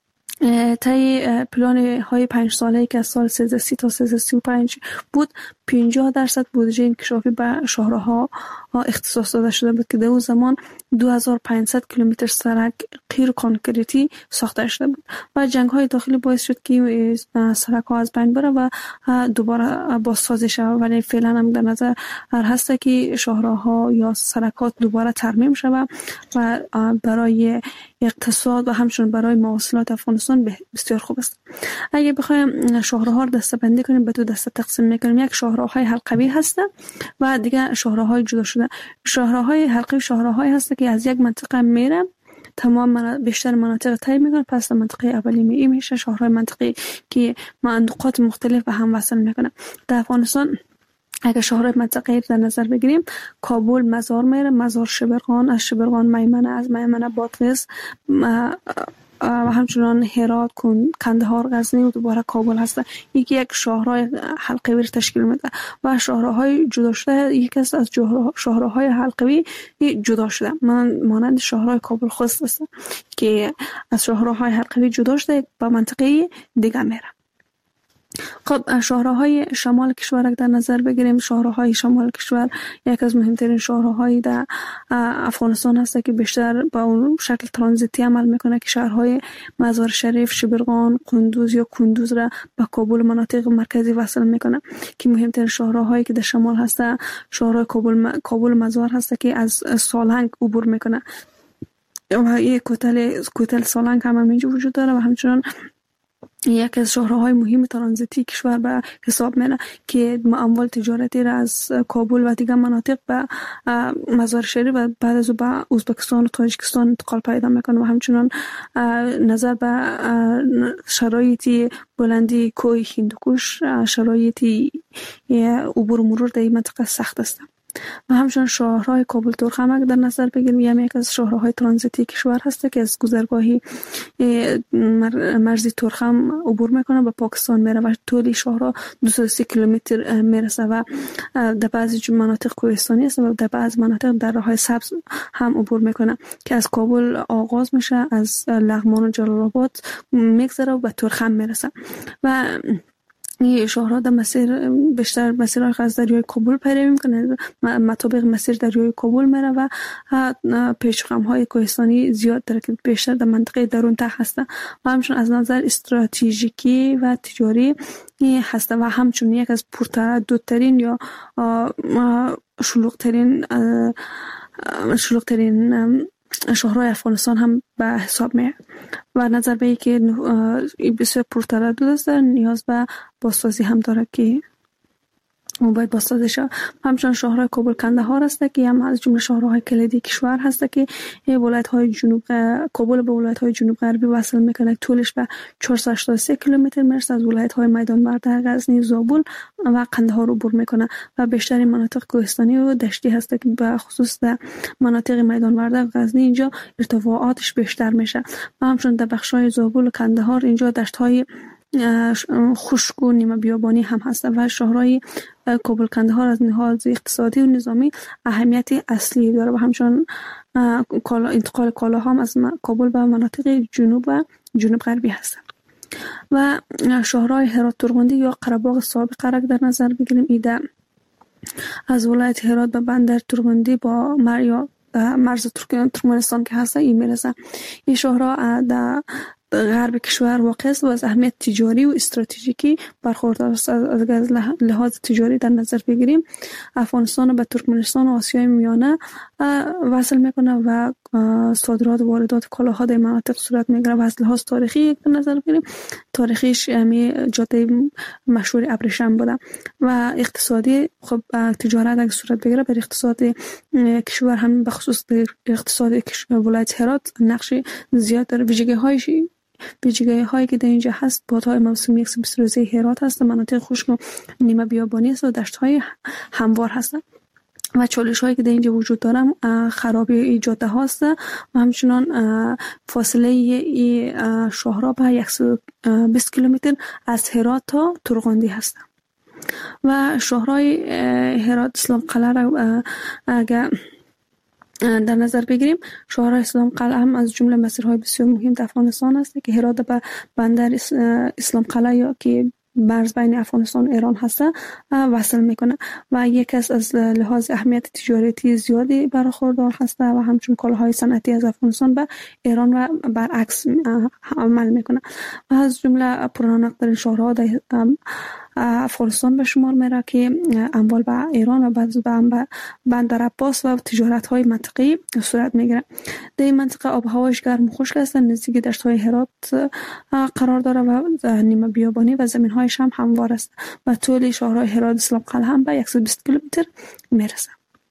[SPEAKER 3] طی پلان های پنج ساله که از سال سیزده سی تا سیزده سی و پنج بود، پنجاه درصد بودجه انکشافی به شاهراها اختصاص داده شده بود که در اون زمان دو هزار و پانصد کیلومتر سرک قیر کانکریتی ساخته شده بود و جنگ های داخلی باعث شد که سرک ها از بین بره و دوباره بازسازی شود. ولی فعلا هم در نظر هست که شاهراها یا سرکات دوباره ترمیم شود و برای اقتصاد و همچنین برای مواصلات افغانستان بسیار خوب است. اگه بخوایم شاهراها رو دسته‌بندی کنیم، به دو دسته تقسیم میکنیم. یک شاهراهای حلقوی هست و دیگه شاهراهای جدا شده. شاهراهای حلقوی شاهراهایی هست که از یک منطقه میره تمام بیشتر مناطق طی میکنه، پس منطقه اولی می میشه شاهراه منطقه که نقاط مختلف به هم وصل میکنه. در افغانستان اگر شاهراه منطقه در نظر بگیریم، کابل مزار میره، مزار شبرغان، از شبرغان میمنه، از میمنه بادغیس و همچنان هرات، کندهار، غزنی و دوباره کابل هست. یکی یک شاهراه حلقوی تشکیل میده و شاهراهای جدا شده یکی از شاهراهای حلقوی جدا شده مانند شاهراه کابل خوست است که از شاهراهای حلقوی جدا شده به منطقه دیگه میره. خب شاهراهای شمال کشور در نظر بگیریم، شاهراهای شمال کشور یک از مهمترین شاهراهای در افغانستان هست که بیشتر با اون شکل ترانزیتی عمل میکنه که شهرهای مزار شریف، شبرغان، قندوز یا کندوز را با کابل مناطق مرکزی وصل میکنه که مهمترین شاهراهایی که در شمال هست شاهراه کابل کابل مزار هست که از سالنگ عبور میکنه و یک کوتل کوتل سالنگ هم همینجا وجود داره و همچنان یک از شاهراهای مهم ترانزیتی کشور به حساب میره که اموال تجارتی را از کابل و دیگر مناطق به مزار شریف و بعد از به ازبکستان و تاجیکستان انتقال پیدا میکنه و همچنان نظر به شرایطی بلندی کوه هندوکش، شرایطی عبور مرور در این منطقه سخت است. و همچنان شاهراه کابل تورخم در نظر بگیریم، یعنی یک از شاهراهای ترانزیتی کشور هست که از گذرگاهی مرزی تورخم عبور میکنه به پاکستان میره و طول شاهراه دویست و سی کیلومتر میرسه و در بعضی مناطق کوهستانی است و در بعض مناطق در راههای سبز هم عبور میکنه که از کابل آغاز میشه، از لغمان و جلال آباد میگذره و به تورخم میرسه و این شاهراه در مسیر بیشتر مسیرهای از دریای کابل پیروی میکنه، مطابق مسیر دریای کابل میره و پیچ‌خم های کوهستانی زیاد داره که بیشتر در منطقه درون ته هسته و همچنین از نظر استراتژیکی و تجاری هسته و همچنین یک از پرترددترین یا شلوغ‌ترین شلوغ‌ترین شاهراه افغانستان هم به حساب میاد و نظر به اینکه بسیار پرتردد است نیاز به بازسازی هم داره که اون باید بازسازی شود. همچنان شاهراه کابل کندهار است که هم از جمله شاهراهای کلیدی کشور هست که ولایت‌های جنوب کابل به ولایت‌های جنوب غربی وصل میکنه. طولش به چهارصد و هشتاد و سه کیلومتر میرسه، از ولایت‌های میدان برده، غزنی، زابل و قندهار عبور میکنه و بیشتر مناطق کوهستانی و دشتی هست که به خصوص در مناطق میدان برده و غزنی اینجا ارتفاعاتش بیشتر میشه و همچنین در بخش‌های زابل و کندهار اینجا دشت‌های خشک و نیمه بیابانی هم هست و شاهراه کابل کندهار از لحاظ اقتصادی و نظامی اهمیت اصلی داره و همچنان انتقال کالا هم از کابل به مناطق جنوب و جنوب غربی هست. و شاهراه هرات تورغندی یا قره‌باغ سابق را در نظر بگیریم، ایده از ولایت هرات به بندر تورغندی با مریا مرز ترکمنستان که هست این میرسه. این شهرها در غرب کشور واقع است و از اهمیت تجاری و استراتژیکی برخوردار است. اگر از لحاظ تجاری در نظر بگیریم، افغانستان به ترکمنستان و آسیای میانه وصل میکنه و صادرات و واردات کالاها در مناطق صورت میگیره. و از لحاظ تاریخی در نظر بگیریم، تاریخیش همی جاده مشهور ابریشم بوده و اقتصادی خب تجارت اگر صورت بگیره بر اقتصاد کشور هم به خصوص در اقتصاد ولایت هرات نقش زیاد داره. ویژگی هایش ویژگی هایی که در اینجا هست، بادهای موسمی یک سو بیست روزه هرات هست، مناطق خشک و نیمه بیابانی است و دشت های هموار هستند و چالش هایی که در اینجا وجود داره خرابی جاده هاست و همچنان فاصله این شهرها به صد و بیست کیلومتر از هرات تا تورغندی هست. و شهرهای هرات اسلام قلعه را اگر در نظر بگیریم، شهرهای اسلام قلعه هم از جمله مسیرهای بسیار مهم در افغانستان است که هرات به بندر اسلام قلعه یا که مرز بین افغانستان و ایران هست وصل میکنه و یک از لحاظ اهمیت تجارتی زیادی برخوردار هست و همچنین کالاهای صنعتی از افغانستان به ایران و برعکس عمل میکنه. و از جمله پررونق‌ترین شهرها در افغانستان به شمار میره که اموال به ایران و بعد به بندر عباس و تجارت های منطقی صورت میگیره. در این منطقه آب و هوایش گرم و خشک است، نزدیک دشت های هرات قرار داره و نیمه بیابانی و زمین هایش هم هموار است و طول شهرهای هرات اسلام قلعه هم به صد و بیست کیلومتر میرسه.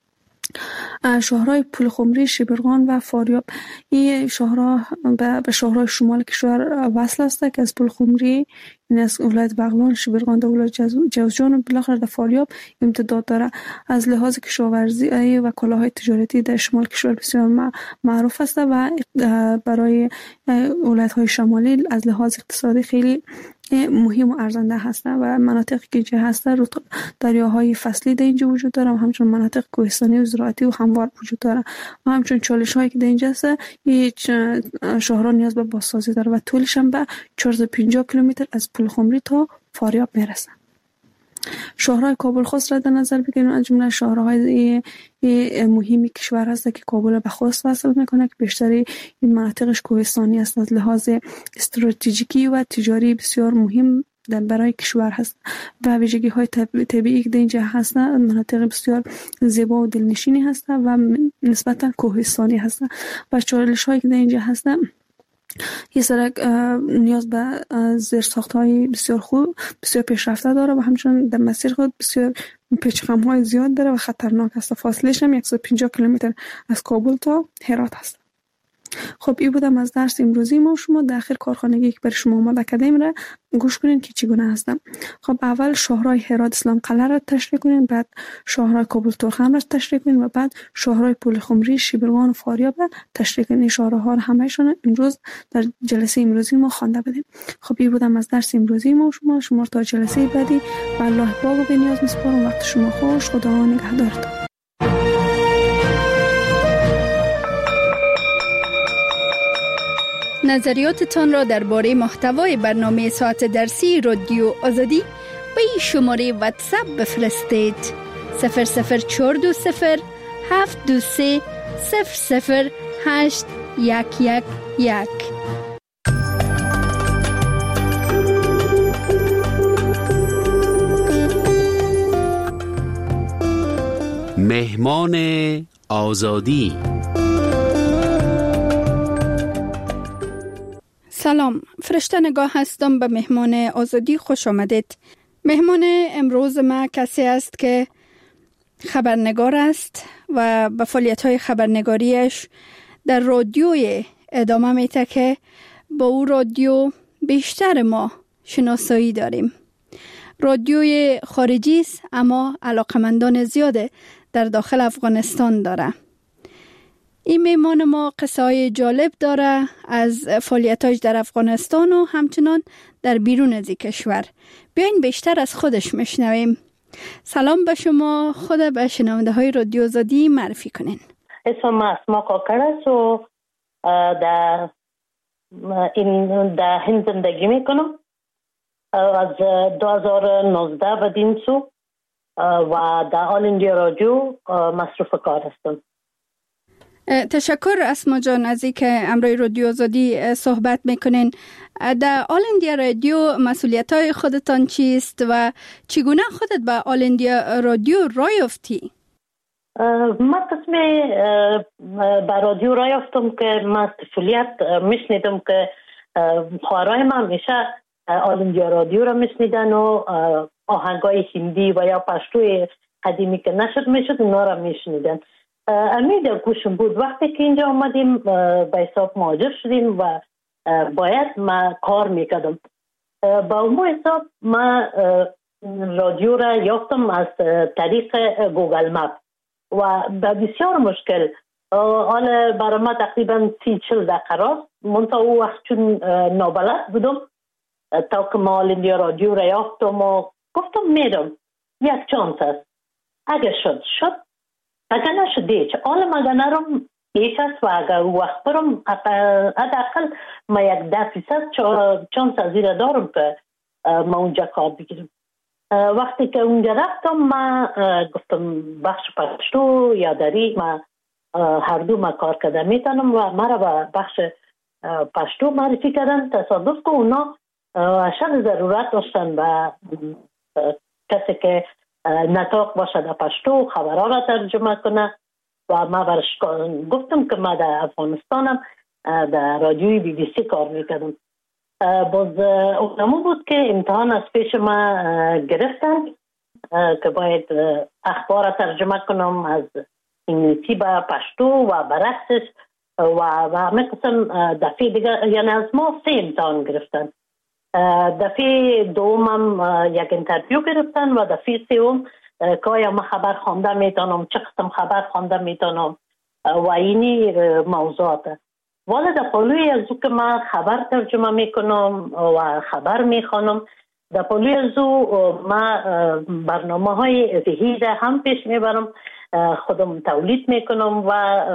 [SPEAKER 3] شهرهای پولخمری، شبرغان و فاریاب، این شهرها به شهرهای شمال کشور وصل است که از پولخمری این از ولایت بغلان، شبرغان در ولایت جوزجان و بالاخره در فاریاب امتداد داره. از لحاظ کشاورزی و کالاهای تجارتی در شمال کشور بسیار معروف است و برای ولایت های شمالی از لحاظ اقتصادی خیلی مهم و ارزنده هستند و مناطقی که اینجا هستند دریاهای فصلی در اینجا وجود داره و همچنین مناطق کوهستانی و زراعتی و هموار وجود داره و همچنین چالش هایی که در اینجا هست، هیچ شهرها نیاز به بازسازی داره و طولش هم به چهارصد و پنجاه کیلومتر از پولخمری تا فاریاب میرسه. شهرهای کابل خوست را در نظر بگیریم، از جمله شهرهای مهمی کشور هست که کابل به خوست وصل میکنه که بیشتری این مناطقش کوهستانی است. از لحاظ استراتژیکی و تجاری بسیار مهم در برای کشور هست و ویژگی های طبیعی که در اینجا هستند مناطق بسیار زیبا و دلنشینی هستند و نسبتا کوهستانی هستند و چالش هایی که در اینجا هستند، یه سرک نیاز به زیرساخت‌های بسیار خوب بسیار پیشرفته داره و همچنین در مسیر خود بسیار پیچ‌خم‌های زیاد داره و خطرناک است. فاصله‌اش هم صد و پنجاه کیلومتر از کابل تا هرات است. خب این بودم از درس امروزی ما. شما در آخر کارخانگی که برای شما آماده کردیم را گوش کنین که چگونه هستم. خب اول شهرهای هرات اسلام قلعه را تشریح کنین، بعد شهرهای کابل تورخم را تشریح کنین و بعد شهرهای پولخمری، شبرغان و فاریاب را تشریح کنین. شهرها را همه‌شون امروز در جلسه امروزی ما خوانده بودیم. خب این بودم از درس امروزی ما. شما شما تا جلسه بعدی و الله پاک و بنیاز میسپارم. وقت شما خوش. خدا نگهدارتون.
[SPEAKER 4] نظریاتتان را درباره محتوای برنامه ساعت درسی رادیو آزادی به این شماره واتساپ بفرستید: صفر صفر چهار دو صفر هفت دو سه صفر صفر هشت یک یک یک.
[SPEAKER 5] مهمان آزادی.
[SPEAKER 4] سلام، فرشته نگاه هستم. به مهمان آزادی خوش آمدید. مهمان امروز ما کسی است که خبرنگار است و به فعالیت‌های خبرنگاریش در رادیوی ادامه میده که با او رادیو بیشتر ما شناسایی داریم. رادیوی خارجی است اما علاقمندان زیاد در داخل افغانستان داره. این میمان ما قصه های جالب داره از فعالیتاش در افغانستان و همچنان در بیرون از این کشور. بیاین بیشتر از خودش میشنویم. سلام به شما، خود به شنونده های رادیو آزادی معرفی کنین.
[SPEAKER 6] اسم اسما کاکر است و در این در هند زندگی میکنم. از دو هزار و نوزده بدین سو و در آل اندیا رادیو مصروف کار هستم.
[SPEAKER 4] تشکر اسما جان از اینکه امروی رادیو آزادی صحبت میکنین. در آل اندیا رادیو مسئولیت های خودتان چیست و چگونه خودت به آل اندیا رادیو راه یافتی؟
[SPEAKER 6] من قسمی به رادیو راه یافتم که من طفولیت میشنیدم که خواهرای من میشه آل اندیا رادیو را میشنیدن و آهنگای هندی و یا پشتوی قدیمی که نشد میشد اونا را میشنیدن. امید گوشم بود. وقتی که اینجا آمدیم به حساب مهاجر شدیم و باید ما کار میکردم. با اون حساب ما رادیو را یافتم از طریق گوگل مپ و به بسیار مشکل. حالا برای ما تقریبا سی چل دقیقه راست منطقه او وقت چون نابلد بودم تا که ما آل اندیا رادیو را یافتم و گفتم میرم یک چانس است، اگه شد شد، اگر نشد دیچ حالا مگه نرم یک است و اگر وقت برم حداقل ما یک ده فیصد چانس از این دارم که ما اونجا کار بگیرم. وقتی که اونجا رفتم ما گفتم بخش پشتو یا دری ما هر دو ما کار کرده میتونم و مرا به بخش پشتو معرفی کردن. تصادف که اونا اشد ضرورت داشتن به کسی که نطاق باشه در پشتو خبرها را ترجمه کنه و ما برش گفتم که ما در افغانستانم در رادیوی بی بی سی کار میکردم. باز اونمون بود که امتحان از پیش ما گرفتن که باید اخبار ترجمه کنم از انگلیسی به پشتو و برعکسش و همه قسم. دفعه دیگه یعنی از ما سه امتحان گرفتن. دفعه دومم یک انترویو گرفتن و دفعه سوم که آیا ما خبر خوانده میتونم، چه قسم خبر خوانده میتونم و اینی موضوعات. والا در پالوی از او که من خبر ترجمه میکنم و خبر میخوانم، در پالوی از او ما برنامه های ذهیده هم پیش میبرم، خودم تولید میکنم و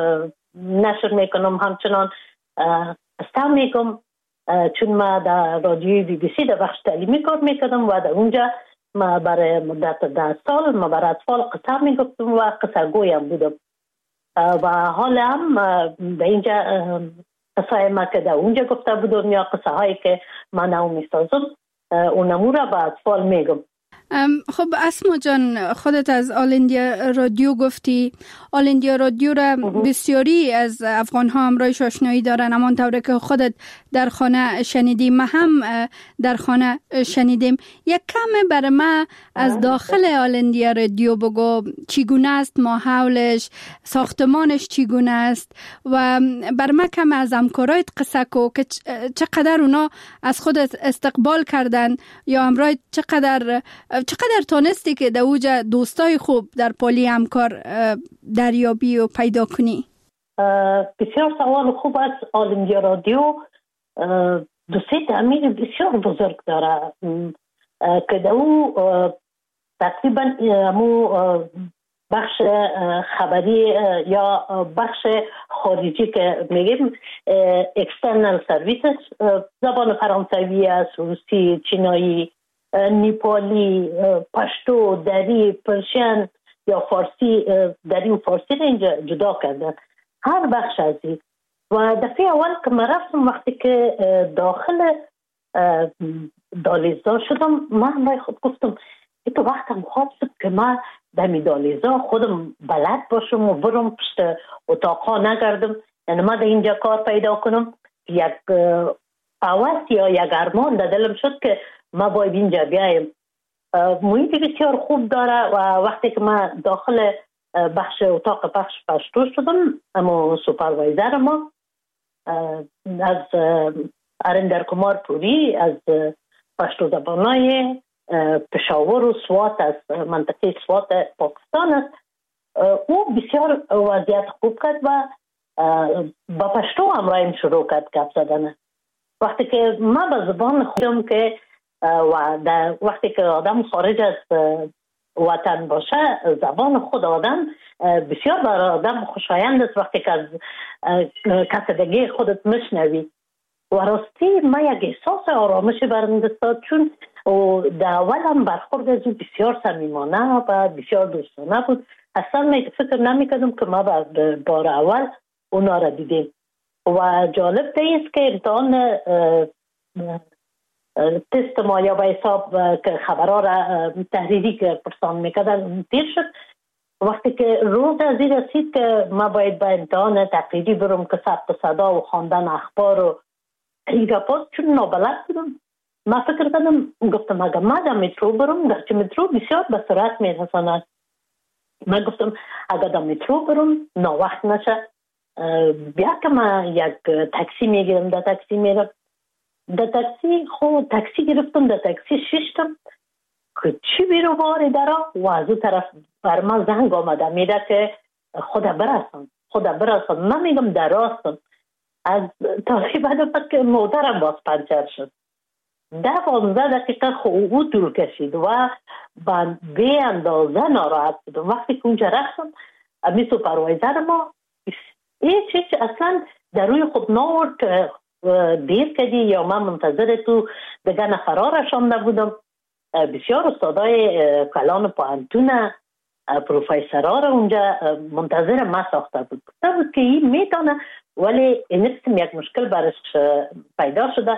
[SPEAKER 6] نشر میکنم. همچنان استم میکنم چون ما در رادیوی بی بی سی در بخش تعلیمی کار میکردم و در اونجا ما برای مدت ده سال ما برای اطفال قصه میگفتم و قصه گویم بودم و حالا هم در اینجا قصه ما که در اونجا گفته بودم یا قصه هایی که من او میسازم اونمو را به اطفال میگم.
[SPEAKER 4] خب اسما جان، خودت از آل اندیا رادیو گفتی. آل اندیا رادیو را بسیاری از افغان ها همراهش آشنایی دارن، اما طوری که خودت در خانه شنیدیم ما هم در خانه شنیدیم. یک کم برای ما از داخل آل اندیا رادیو بگو، چگونه است ماحولش، ساختمانش چگونه است و برای ما کم از همکارایت قصه کو که چقدر اونا از خودت استقبال کردن یا همراه چقدر چقدر تونستی که در اوجا دوستای خوب در پالی همکار دریابی و پیدا کنی؟
[SPEAKER 6] بسیار سوال خوب است. آل اندیا رادیو دوستی تعمیر بسیار بزرگ داره که در او تقریبا همو بخش خبری یا بخش خارجی که میگیم اکسترنال سرویسز، زبان فرانسوی است، روسی، چینایی، نیپالی، پشتو، دری، پرشین یا فارسی، دری و فارسی را اینجا جدا کردن هر بخش از این. و دفعه اول که من رفتم وقتی که داخل دالیزا شدم من برای خود گفتم ای تو وقتم خواب شد که من دمی دالیزا خودم بلد باشم و برم پشت اتاقا نگردم، یعنی من در اینجا کار پیدا کنم. یک آواز یا یک ارمان در دلم شد که ما باید اینجا بیایم. محیط بسیار خوب داره و وقتی که ما داخل بخش اتاق بخش پشتو شدم، اما سوپروایزر ما از ارندر کمار پوری از پشتو زبانای پشاور و سوات از منطقه سوات پاکستان است، او بسیار وضعیت خوب کرد و با پشتو همراهیم شروع کرد گپ زدن. وقتی که ما به زبان خودم که و در وقتی که آدم خارج از وطن باشه زبان خود آدم بسیار برای آدم خوشایند است وقتی که از کسدگی خودت مشنوی و راستی ما یک احساس آرامش برنده داد، چون و در اول هم برخورد از او بسیار صمیمانه و بسیار دوستانه بود. اصلا فکر نمی‌کردم که ما بار اول اونا را دیدیم. و جالب است که امتحان تست ما یا به حساب که خبرها را تحریری که پرسان میکردن تیر شد. وقتی که روز از این رسید که ما باید به امتحان تقریری برم که ثبت صدا و خواندن اخبار و این گپا، چون نابلد بودم ما فکر کردم، گفتم اگر ما در مترو برم، گرچه مترو بسیار به سرعت میرساند، من گفتم اگر در مترو برم ناوقت نشه، بیا که من یک تاکسی میگیرم، در تاکسی میرم. در تاکسی خود تاکسی گرفتم، در تاکسی ششتم که چی بیرو باری درا و از اون طرف بر من زنگ آمده میده که خدا برسن خدا برسن. من میگم در راستم. از تقریبا بعد که مادرم باز پنچر شد. ده پانزده دقیقه خود او طول کشید و من به اندازه ناراحت بودم. وقتی که اونجا رفتم امی سوپروایزر ما هیچ هیچ اصلا در روی خود ناورد که دیر کردی یا من منتظر تو دیگه نفرها رشانده بودم. بسیار استادای کلان پوهنتون پروفیسرها را اونجا منتظر ما ساخته بود. گفته بود که این میتونه، ولی این قسم یک مشکل برش پیدا شده،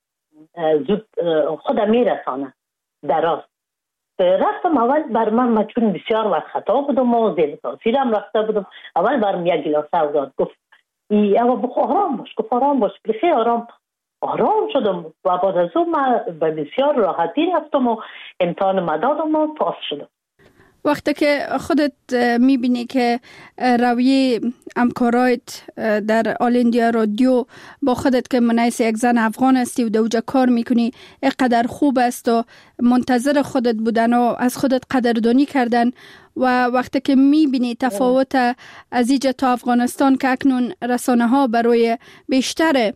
[SPEAKER 6] زود خود میرسانه در راست. رفتم اول بر من من چون بسیار وقت خطا بودم و زیر تاثیرم رفته بودم، اول برم یک گلاسه داد. گفت ای اما بخو آرام باش، گفت آرام باش، بخی آرام آرام شدم و بعد از اون من به بسیار راحتی رفتم و امتحان مدادم و پاس شدم.
[SPEAKER 4] وقتی که خودت میبینی که رویه همکارایت در آل اندیا رادیو با خودت که منیس یک زن افغان هستی و دوجا کار میکنی اینقدر خوب است و منتظر خودت بودن و از خودت قدردانی کردن، و وقتی که میبینی تفاوت از اینجا تا افغانستان که اکنون رسانه ها برای بیشتر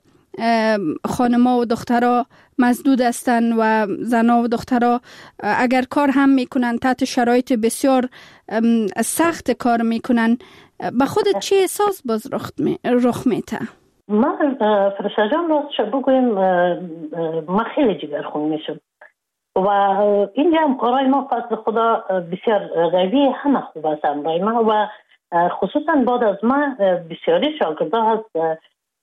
[SPEAKER 4] خانما و دخترها مسدود هستن و زنا و دخترها اگر کار هم میکنن تحت شرایط بسیار سخت کار میکنن، به خودت چی احساس باز رخ میته؟
[SPEAKER 6] من فرشته جان راستش بگویم من خیلی جگرخون میشم و اینجا هم کارهای ما فضل خدا بسیار قوی همه خوب است امرای ما و خصوصا بعد از ما بسیاری شاگرده هست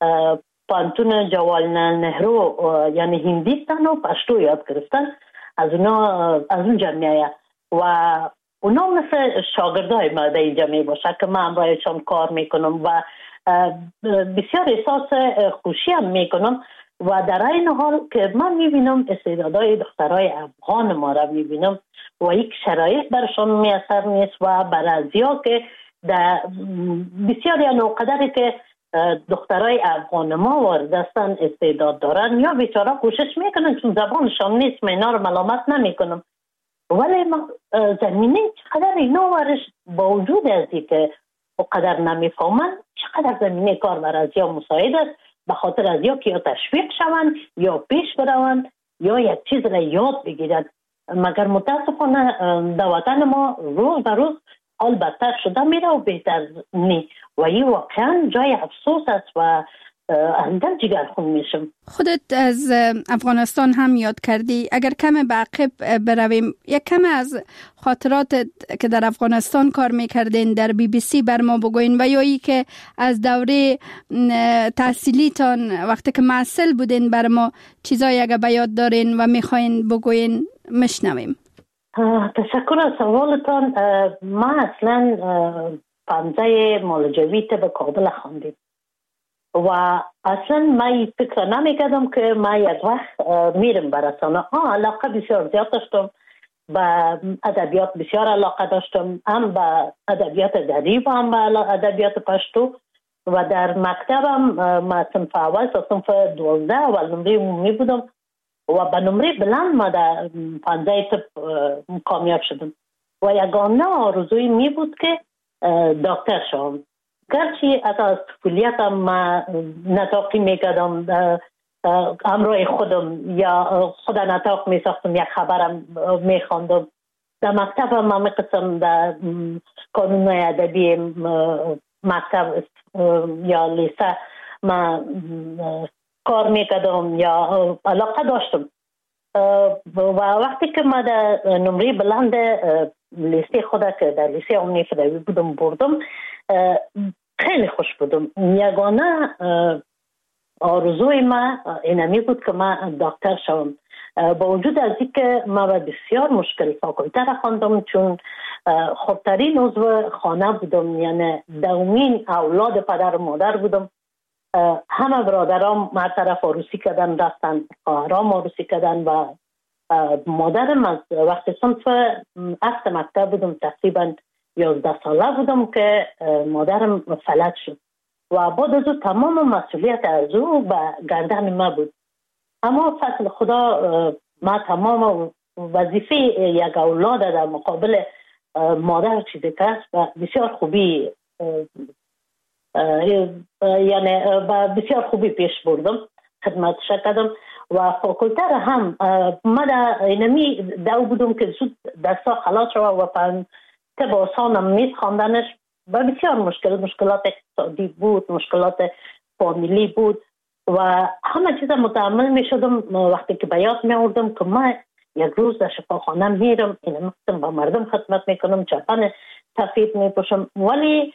[SPEAKER 6] پانتون جواهرلال نهرو یعنی هندیستان و پشتو یاد گرفتن، از اونا از اون جمعیه و اونا مثل شاگردای ما در این جمعیه باشه که من امرایشان کار میکنم و بسیار احساس خوشی هم میکنم و در این حال که من میبینم استعدادهای دخترای افغان ما را میبینم و یک شرایط برشان میاثر نیست و برازیا که در بسیار یا نوقدری که دخترای افغان ما وارد هستن استعداد دارن یا بیچاره کوشش میکنن چون زبانشان نیست، من اینا رو ملامت نمیکنم، ولی زمینه چقدر اینا ورش با وجود ازی که اقدر نمیفهمن چقدر زمینه کار برازیا مساعد است، به خاطر از یا که یا تشویق شوند یا پیش بروند یا یک چیز را یاد بگیرن. مگر متاسفانه در وطن ما روز به روز حال بدتر شده میره و بهتر نی و این واقعا جای افسوس است و اندر جگر خون میشم.
[SPEAKER 4] خودت از افغانستان هم یاد کردی، اگر کم به عقب برویم یک کم از خاطرات که در افغانستان کار میکردین در بی بی سی بر ما بگوین و یا ای که از دوره تحصیلیتان وقتی که معسل بودین بر ما چیزایی اگر به یاد دارین و میخواین بگوین مشنویم.
[SPEAKER 6] تشکر از سوالتان. ما اصلا پانزه مالجویت به کابل خواندیم و اصلا ما فکر نمیکردم که ما یک وقت میرم برسانه. آه علاقه بسیار زیاد داشتم، به ادبیات بسیار علاقه داشتم، هم به ادبیات دری و هم به ادبیات پشتو و در مکتبم ما صنف اول تا صنف دوازده اول نمره عمومی بودم و به نمره بلند ما در پانزه تپ کامیاب شدم و یگانه آرزوی می بود که دکتر شوم. گرچه از طفولیتم ما نطاقی میکردم همراه خودم یا خدا نطاق میساختم، یک خبرم میخواندم. در مکتبم ما میقسم در کانونهای ادبی مکتب یا لیسه ما کار میکردم یا علاقه داشتم و وقتی که ما در نمره بلند لیسته خود که در لیسته عمومی فدایی بودم بردم، خیلی خوش بودم. یگانه آرزوی ما اینمی بود که ما دکتر شوم. با وجود از اینکه ما بسیار مشکل فاکولته را خواندم، چون خودترین عضو خانه بودم، یعنی دومین اولاد پدر و مادر بودم. همه برادرام ما طرف عروسی کردن رفتن، خواهرام عروسی کردن و مادرم از وقتی صنف هفت مکتب بودم، تقریبا یازده ساله بودم که مادرم فلج شد و بعد از او تمام مسئولیت از او به گردن ما بود. اما فضل خدا ما تمام وظیفه یک اولاد در مقابل مادر چیزی که است و بسیار خوبی یعنی بسیار خوبی پیش بردم، خدمتش کردم و فاکولته را هم ما در اینمی دو بودم که زود دستا خلاص شد و پس طب آسانم میز خواندنش و بسیار مشکل مشکلات اقتصادی بود، مشکلات فامیلی بود و همه چیز متحمل می شدم. وقتی که به یاد می آوردم که ما یک روز در شفاخانه میرم، این مقصد با مردم خدمت میکنم، چپن سفید میپوشم، ولی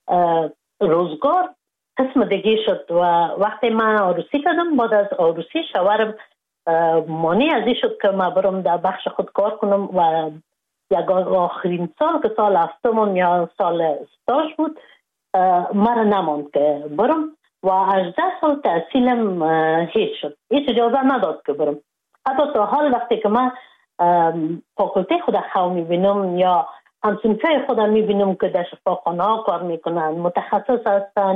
[SPEAKER 6] روزگار قسم دیگه شد و وقتی من عروسی کردم، بعد از عروسی شوهرم مانع از این شد که من برم در بخش خود کار کنم و یک آخرین سال که سال هفتمون یا سال استاژ بود مرا نماند که برم و هجده سال تحصیلم هیچ شد، هیچ اجازه نداد که برم. حتی تا حال وقتی که من فاکولته خود خواه میبینم یا همسنفه خود میبینم که در شفاخانه ها کار میکنن، متخصص هستن،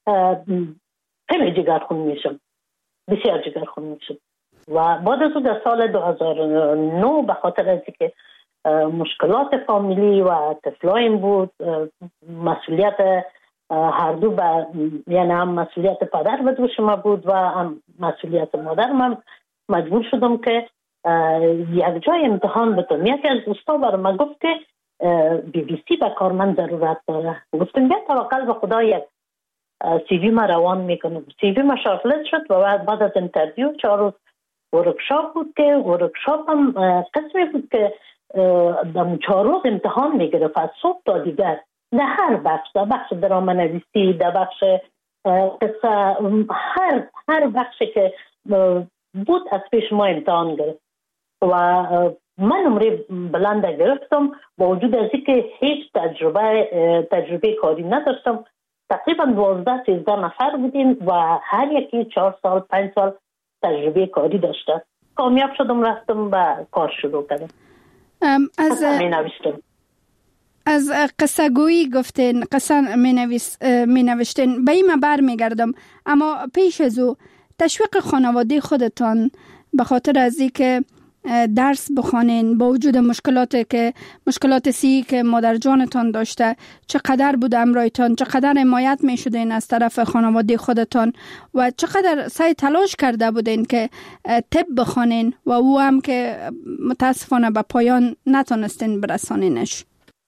[SPEAKER 6] خیلی جگرخون میشم، بسیار جگرخون میشم. و بعد از او در سال دو هزار و نه به خاطر از که مشکلات فامیلی و طفلایم بود، مسئولیت هر دو با یعنی هم مسئولیت پدر به دوش ما بود و هم مسئولیت مادر من، مجبور شدم که یک جای امتحان بتونم. یکی از دوستا برای من گفت که بی بی سی به کار من ضرورت داره. گفتم بیا توکل به خدا یک سی وی ما روان میکنم. سی وی ما شارتلیست شد و بعد بعد از انترویو چهار روز ورکشاپ بود که ورکشاپ هم قسمی بود که در چهار روز امتحان میگرفت از صبح تا دیگر در هر بخش، در بخش درام نویسی، در بخش قصه، هر هر بخشی که بود از پیش ما امتحان گرفت و من نمره بلند گرفتم با وجود از اینکه هیچ تجربه تجربه کاری نداشتم. تقریبا دوازده سیزده نفر بودیم و هر یکی چهار سال پنج سال تجربه کاری داشته. کامیاب شدم، رفتم و کار شروع کردم.
[SPEAKER 4] از
[SPEAKER 6] می نوشتم.
[SPEAKER 4] از قصه گویی گفتین، قصه می, نویس می نوشتین، به این بر می گردم. اما پیش از او تشویق خانواده خودتان به خاطر از این که درس بخوانین با وجود مشکلاتی که مشکلات سی که مادر جانتان داشته، چقدر بود امرایتان، چقدر حمایت می شدین از طرف خانواده خودتان و چقدر سعی تلاش کرده بودین که طب بخوانین و او هم که متاسفانه به پایان نتونستین برسانینش؟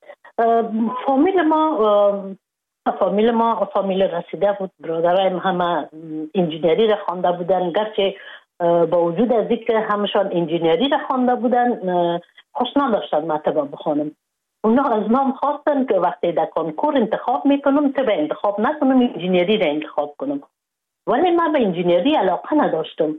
[SPEAKER 6] فامیل ما فامیل ما فامیل رسیده بود. برادرایم همه انجینری را خوانده بودن، گرچه با وجود از اینکه همشان انجینری را خوانده بودن خوش نداشتن من طب بخونم. اونا از من خواستن که وقتی در کنکور انتخاب میکنم طب انتخاب نکنم، انجینری را انتخاب کنم، ولی من به انجینری علاقه نداشتم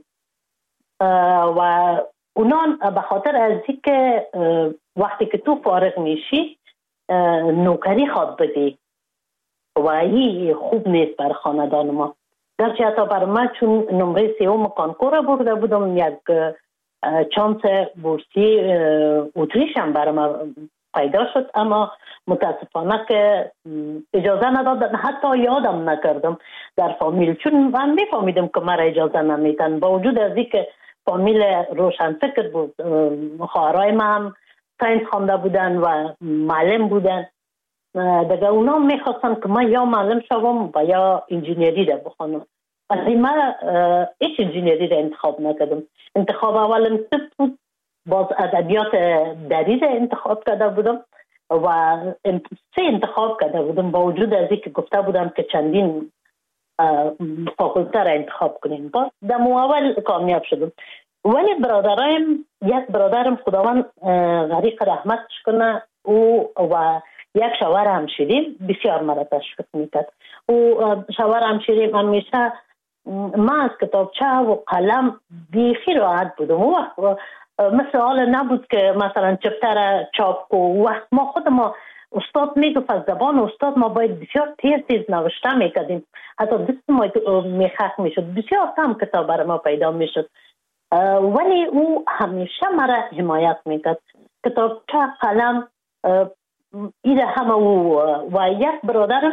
[SPEAKER 6] و اونا به خاطر از اینکه وقتی که تو فارغ میشی نوکری خواد بدی و این خوب نیست بر خاندان ما. گرچه حتی بر من چون نمره سیوم کانکور برده بودم، یک چانس بورسی اتریش هم بر من پیدا شد، اما متاسفانه که اجازه ندادن، حتی یادم نکردم در فامیل، چون من میفهمیدم که مرا اجازه نمیدن. با وجود از این که فامیل روشن فکر بود، خواهرای من هم ساینس خوانده بودن و معلم بودن، دیگه اونا میخواستن که من یا معلم شوم و یا انجینری را بخونم، ولی من هیچ انجینری را انتخاب نکردم. انتخاب اولم طب بود، باز ادبیات دری را انتخاب کرده بودم و سه انتخاب کرده بودم با وجود از اینکه گفته بودم که چندین فاکولته را انتخاب کنیم. باز در اول کامیاب شدم. ولی برادرایم، یک برادرم خداوند غریق رحمتش کنه، او و یک شوهر همشیریم بسیار مرا تشویق میکرد. او شوهر همشیریم همیشه ما از کتابچه و قلم بیخی راحت بودم. او وقت مثل حال نبود که مثلا چپتر چاپ کو. وقت ما خود ما استاد میگفت از زبان استاد ما باید بسیار تیز تیز نوشته میکردیم، حتی دست ما میخک میشد، بسیار کم کتاب برای ما پیدا میشد. ولی او همیشه مرا حمایت میکرد. کتابچه قلم ایده همه او و یک برادر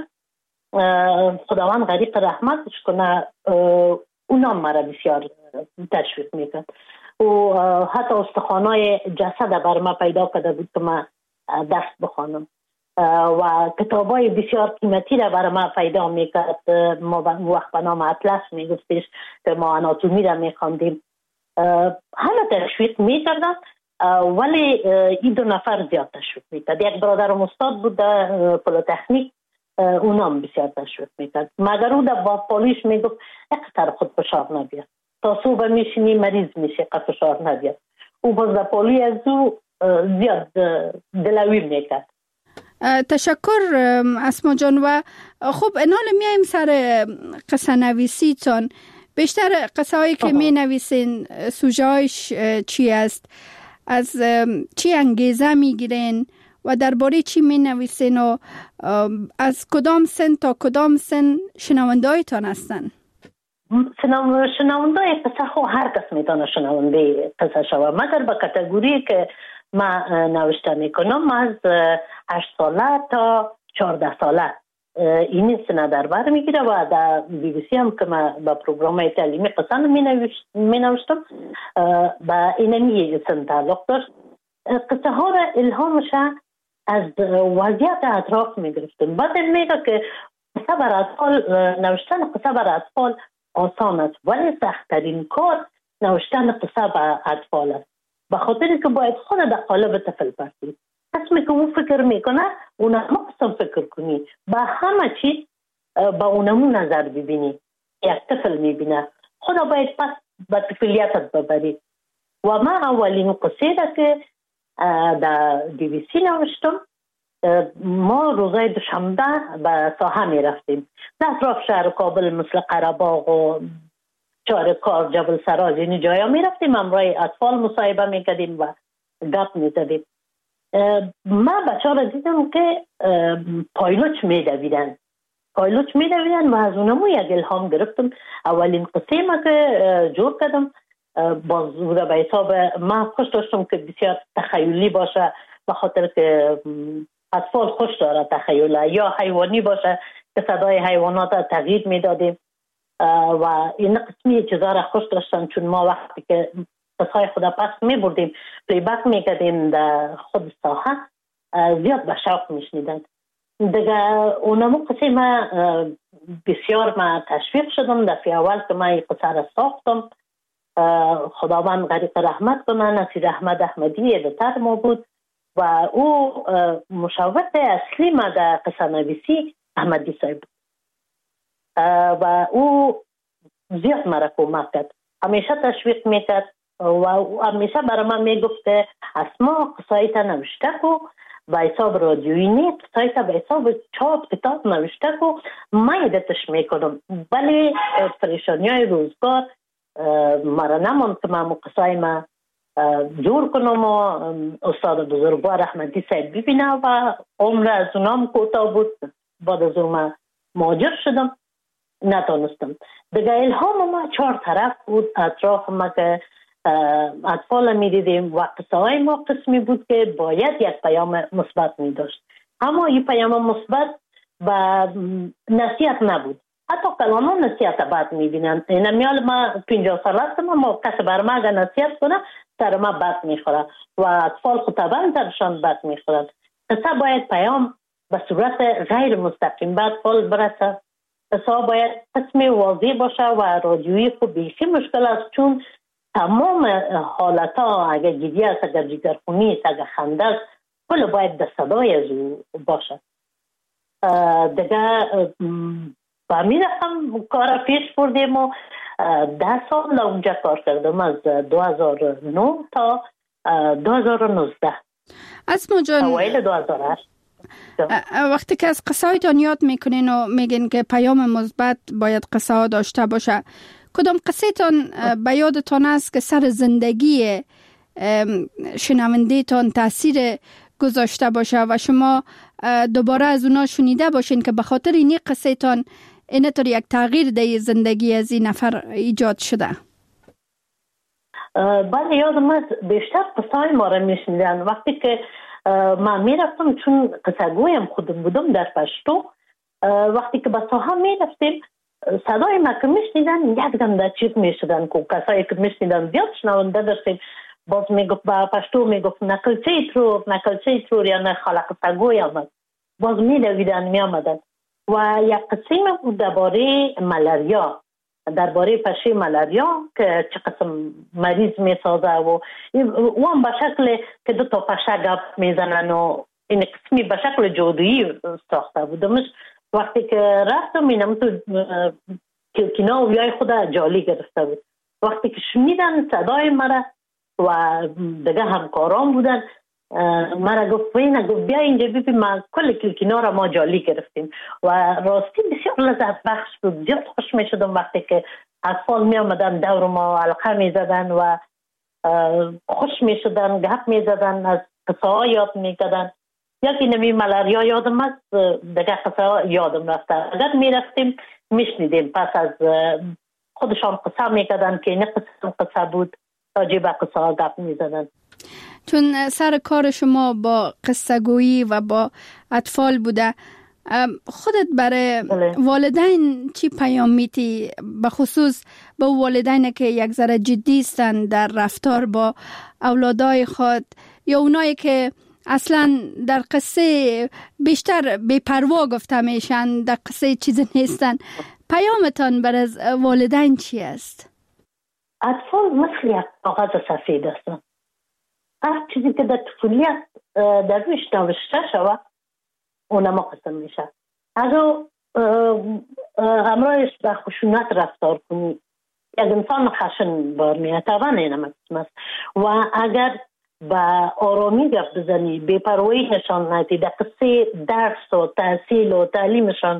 [SPEAKER 6] خداوند غریق رحمتش کنه اونا مرا بسیار تشویق میکرد. و حتی استخوانای جسد بر ما پیدا کرده بود که ما دست بخوانم و کتابای بسیار قیمتی را بر ما پیدا میکرد. ما وقت به نام اطلس میگفتش که ما آناتومی را میخواندیم. همه تشویق میکردن، ولی این دو نفر زیاد تشویق میکرد. یک برادرم استاد بود در پلیتکنیک، اونام بسیار تشویق میکرد، مگر او در بادپالیش میگفت اقتر خود فشار نبید، تا صبح میشینی مریض میشه که فشار نبید. او باز در پالی از او زیاد دلوی میکرد.
[SPEAKER 4] تشکر اسما جان. و خب انال میایم سر قصه نویسی تان. بیشتر قصه هایی که می نویسین سوژه‌اش چی است؟ از چی انگیزه می گیرین و درباره چی می نویسین و از کدام سن تا کدام سن شنونده هایتان هستن؟
[SPEAKER 6] شنونده قصه خو هر کس میتونه شنونده قصه شوه، مگر به کاتگوری که ما نوشته میکنم از هشت ساله تا چهارده ساله این سنه در بر میگیره و در بی بی سی هم که ما با پروگرام تعلیمی قصه می نوشتم با اینمی سن تعلق داشت. قصه ها را الهامش از وضعیت اطراف می گرفتم. بعد میگه که قصه بر اطفال، نوشتن قصه بر اطفال آسان است، ولی سخت‌ترین کار نوشتن قصه بر اطفال است، به خاطر که باید خود در قالب طفل باشی. قسمی که او فکر میکنه اونمو قسم فکر کنی، با همه چیز با اونمو نظر ببینی. یک طفل میبینه، خدا باید پس به طفلیتت ببری. و ما اولین قصه را که در دی بی سی نوشتم، ما روزای دوشنبه به ساحه می رفتیم در اطراف شهر کابل، مثل قره‌باغ و چارکار، جبل سراج، این جایا می رفتیم، همراه اطفال مصاحبه می کردیم و گپ می زدیم. ما بچه ها را دیدم که پایلوچ می دویدن پایلوچ می دویدن و از اونمو یک الهام گرفتم. اولین قصه ما که جور کردم باز بوده به حساب ما خوش داشتم که بسیار تخیلی باشه، به خاطر که اطفال خوش داره تخیله، یا حیوانی باشه که صدای حیوانات را تغییر می دادیم و این قسمی چیزا را خوش داشتم، چون ما وقتی که قصای خدا پس می بردیم پلی بک می کردیم در خود ساحه، زیاد به شوق می شنیدن دیگه. اونمو قصه ما بسیار ما تشویق شدم. دفعه اول که ما این قصه را ساختم، خداوند غریق رحمت کنه، نصیر احمد احمدی ادیتور ما بود و او مشاور اصلی ما در قصه نویسی احمدی صاحب بود و او زیاد مرا کمک کرد، همیشه تشویق میکرد و همیشه برای من میگفت که اسما قصایت نوشته کو، به حساب رادیویی نیست، قصایت به حساب چاپ کتاب نوشته کو، من ادتش میکنم. ولی پریشانی های روزگار مرا نماند که من قصای ما جور کنم و استاد بزرگوار احمدی صاحب ببینه و عمر از اونام کوتاه بود. بعد از اون من مهاجر شدم، نتونستم دیگه. الهام ما چهار طرف بود اطراف ما که اطفال می دیدیم و قصه های ما قسمی بود که باید یک پیام مثبت می داشت، اما این پیام مثبت و نصیحت نبود. حتی کلاما نصیحت بد می بینن. این میال ما پنجاه سال هستم، ما کسی بر ما اگر نصیحت کنه سر ما بد می خوره و اطفال خود طبعا سرشان بد می خورد. قصه باید پیام به صورت غیر مستقیم به اطفال برسه. قصه باید قسمی واضح باشه و رادیویی خود بیشی مشکل است، چون تمام حالت ها، اگر گیری است، اگر جگرخونی است، اگر خنده است، کل باید در صدای از او باشه. دیگه با می رقم کار پیش بردیم و ده سال اونجا کار کردم، از دو هزار و نه تا دو هزار و نوزده.
[SPEAKER 4] اسما جان،
[SPEAKER 6] اوایل دو هزار و هشت.
[SPEAKER 4] وقتی که از قصه هایتان یاد میکنین و میگین که پیام مثبت باید قصه ها داشته باشه، کدام قصه تان به یادتان است که سر زندگی شنونده تان تاثیر گذاشته باشه و شما دوباره از اونا شنیده باشین که به خاطر این قصه تان اینطور یک تغییر در زندگی از این نفر ایجاد شده؟
[SPEAKER 6] بله، یادم است بیشتر قصه های ما را میشنیدن. وقتی که من میرفتم، چون قصه گویم خودم بودم در پشتو، وقتی که به ساحه میرفتیم صدای ما که میشنیدن یک دم در چیز میشدن که کسایی که میشنیدن زیاد شنونده داشتیم، باز میگفت به پشتو میگفت نکلچه ترور نکلچه ترور یا نه خاله قصه گوی آمد، باز میدویدن میامدن. و یک قصه ما بود درباره ملاریا، درباره پشه ملاریا که چه قسم مریض میسازه و اون به شکل که دو تا پشه گپ میزنن و این قسمی به شکل جادویی ساخته بودمش. وقتی که رفتم اینم تو کلکینا و بیای خود جالی گرفته بود. وقتی که شنیدن صدای مرا و دیگه همکاران بودن، مرا گفت وینه گفت بیا اینجا ببین ما کل کلکینا را ما جالی گرفتیم و راستی بسیار لذت بخش بود. زیاد خوش می شدم وقتی که اطفال می آمدن دور ما حلقه می زدن و خوش می شدن، گپ می زدن، از قصه ها یاد می کردن. یکی نمی ملاریا یادم است، دیگه قصه ها یادم رفته. اگر می رفتیم می شنیدیم، پس از خودشان قصه می کردن که این قصه قصه بود، راجع به قصه ها گپ می زدن.
[SPEAKER 4] چون سر کار شما با قصه گویی و با اطفال بوده، خودت برای والدین چی پیام میتی؟ به خصوص با والدین که یک ذره جدی هستن در رفتار با اولادای خود، یا اونایی که اصلا در قصه بیشتر بی‌پروا گفته میشن، در قصه چیزی نیستن، پیامتان برای والدین چی است؟
[SPEAKER 6] اطفال مثل یک کاغذ سفید هستن. هر چیزی که در طفولیت در روش نوشته شود اونما قسم میشه. اگر همراهش به خشونت رفتار کنی، یک انسان خشن بار میاد، طبعا اینما قسم است. و اگر به آرامی گفت بزنی، بی‌پروایی نشان ندی، در قصه درس و تحصیل و تعلیمشان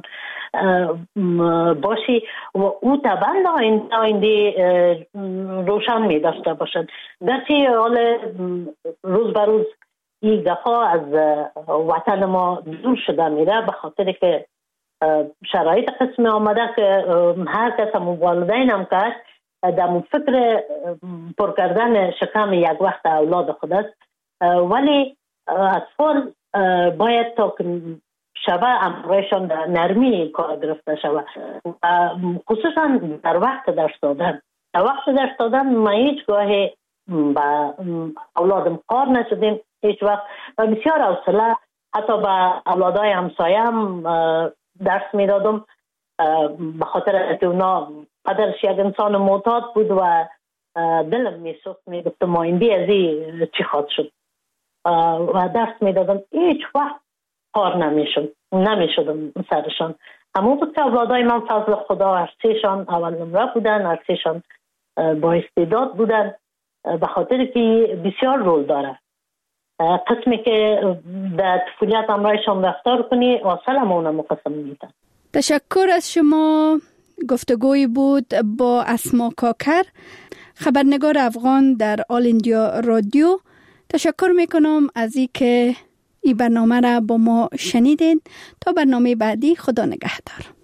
[SPEAKER 6] باشی و او طبعا آینده روشن می داشته باشد. گرچه حال روز به روز این دفعه از وطن ما دور شده میره، به خاطر که شرایط قسم آمده که هر کس هم والدین هم کرد در فکر پر کردن شکم یک وقت اولاد خود است. ولی اطفال باید تا شبه امرایشان در نرمی کار گرفته شود، خصوصا در وقت درس دادن. در وقت درس دادن ما هیچ گاهی با اولادم کار نشدیم هیچ وقت و بسیار حوصله حتی با اولادای همسایه هم درس می دادم، به خاطر که اونا قدرش یک انسان معتاد بود و دلم می سوخت، می گفتم آینده از این چی خواهد شد و درس می دادم. هیچ وقت کار نمیشد نمیشدم سرشان. همون بود که اولادای من فضل خدا هرچیشان اول نمره بودن، هرچیشان با استعداد بودن، به خاطر که بسیار رول داره. قسمی که در طفولیت امرایشان رفتار کنی واصل همونه مقسم میدن.
[SPEAKER 4] تشکر از شما. گفتگوی بود با اسما کاکر، خبرنگار افغان در آل اندیا رادیو. تشکر میکنم از این که این برنامه را با ما شنیدین. تا برنامه بعدی، خدا نگهدار.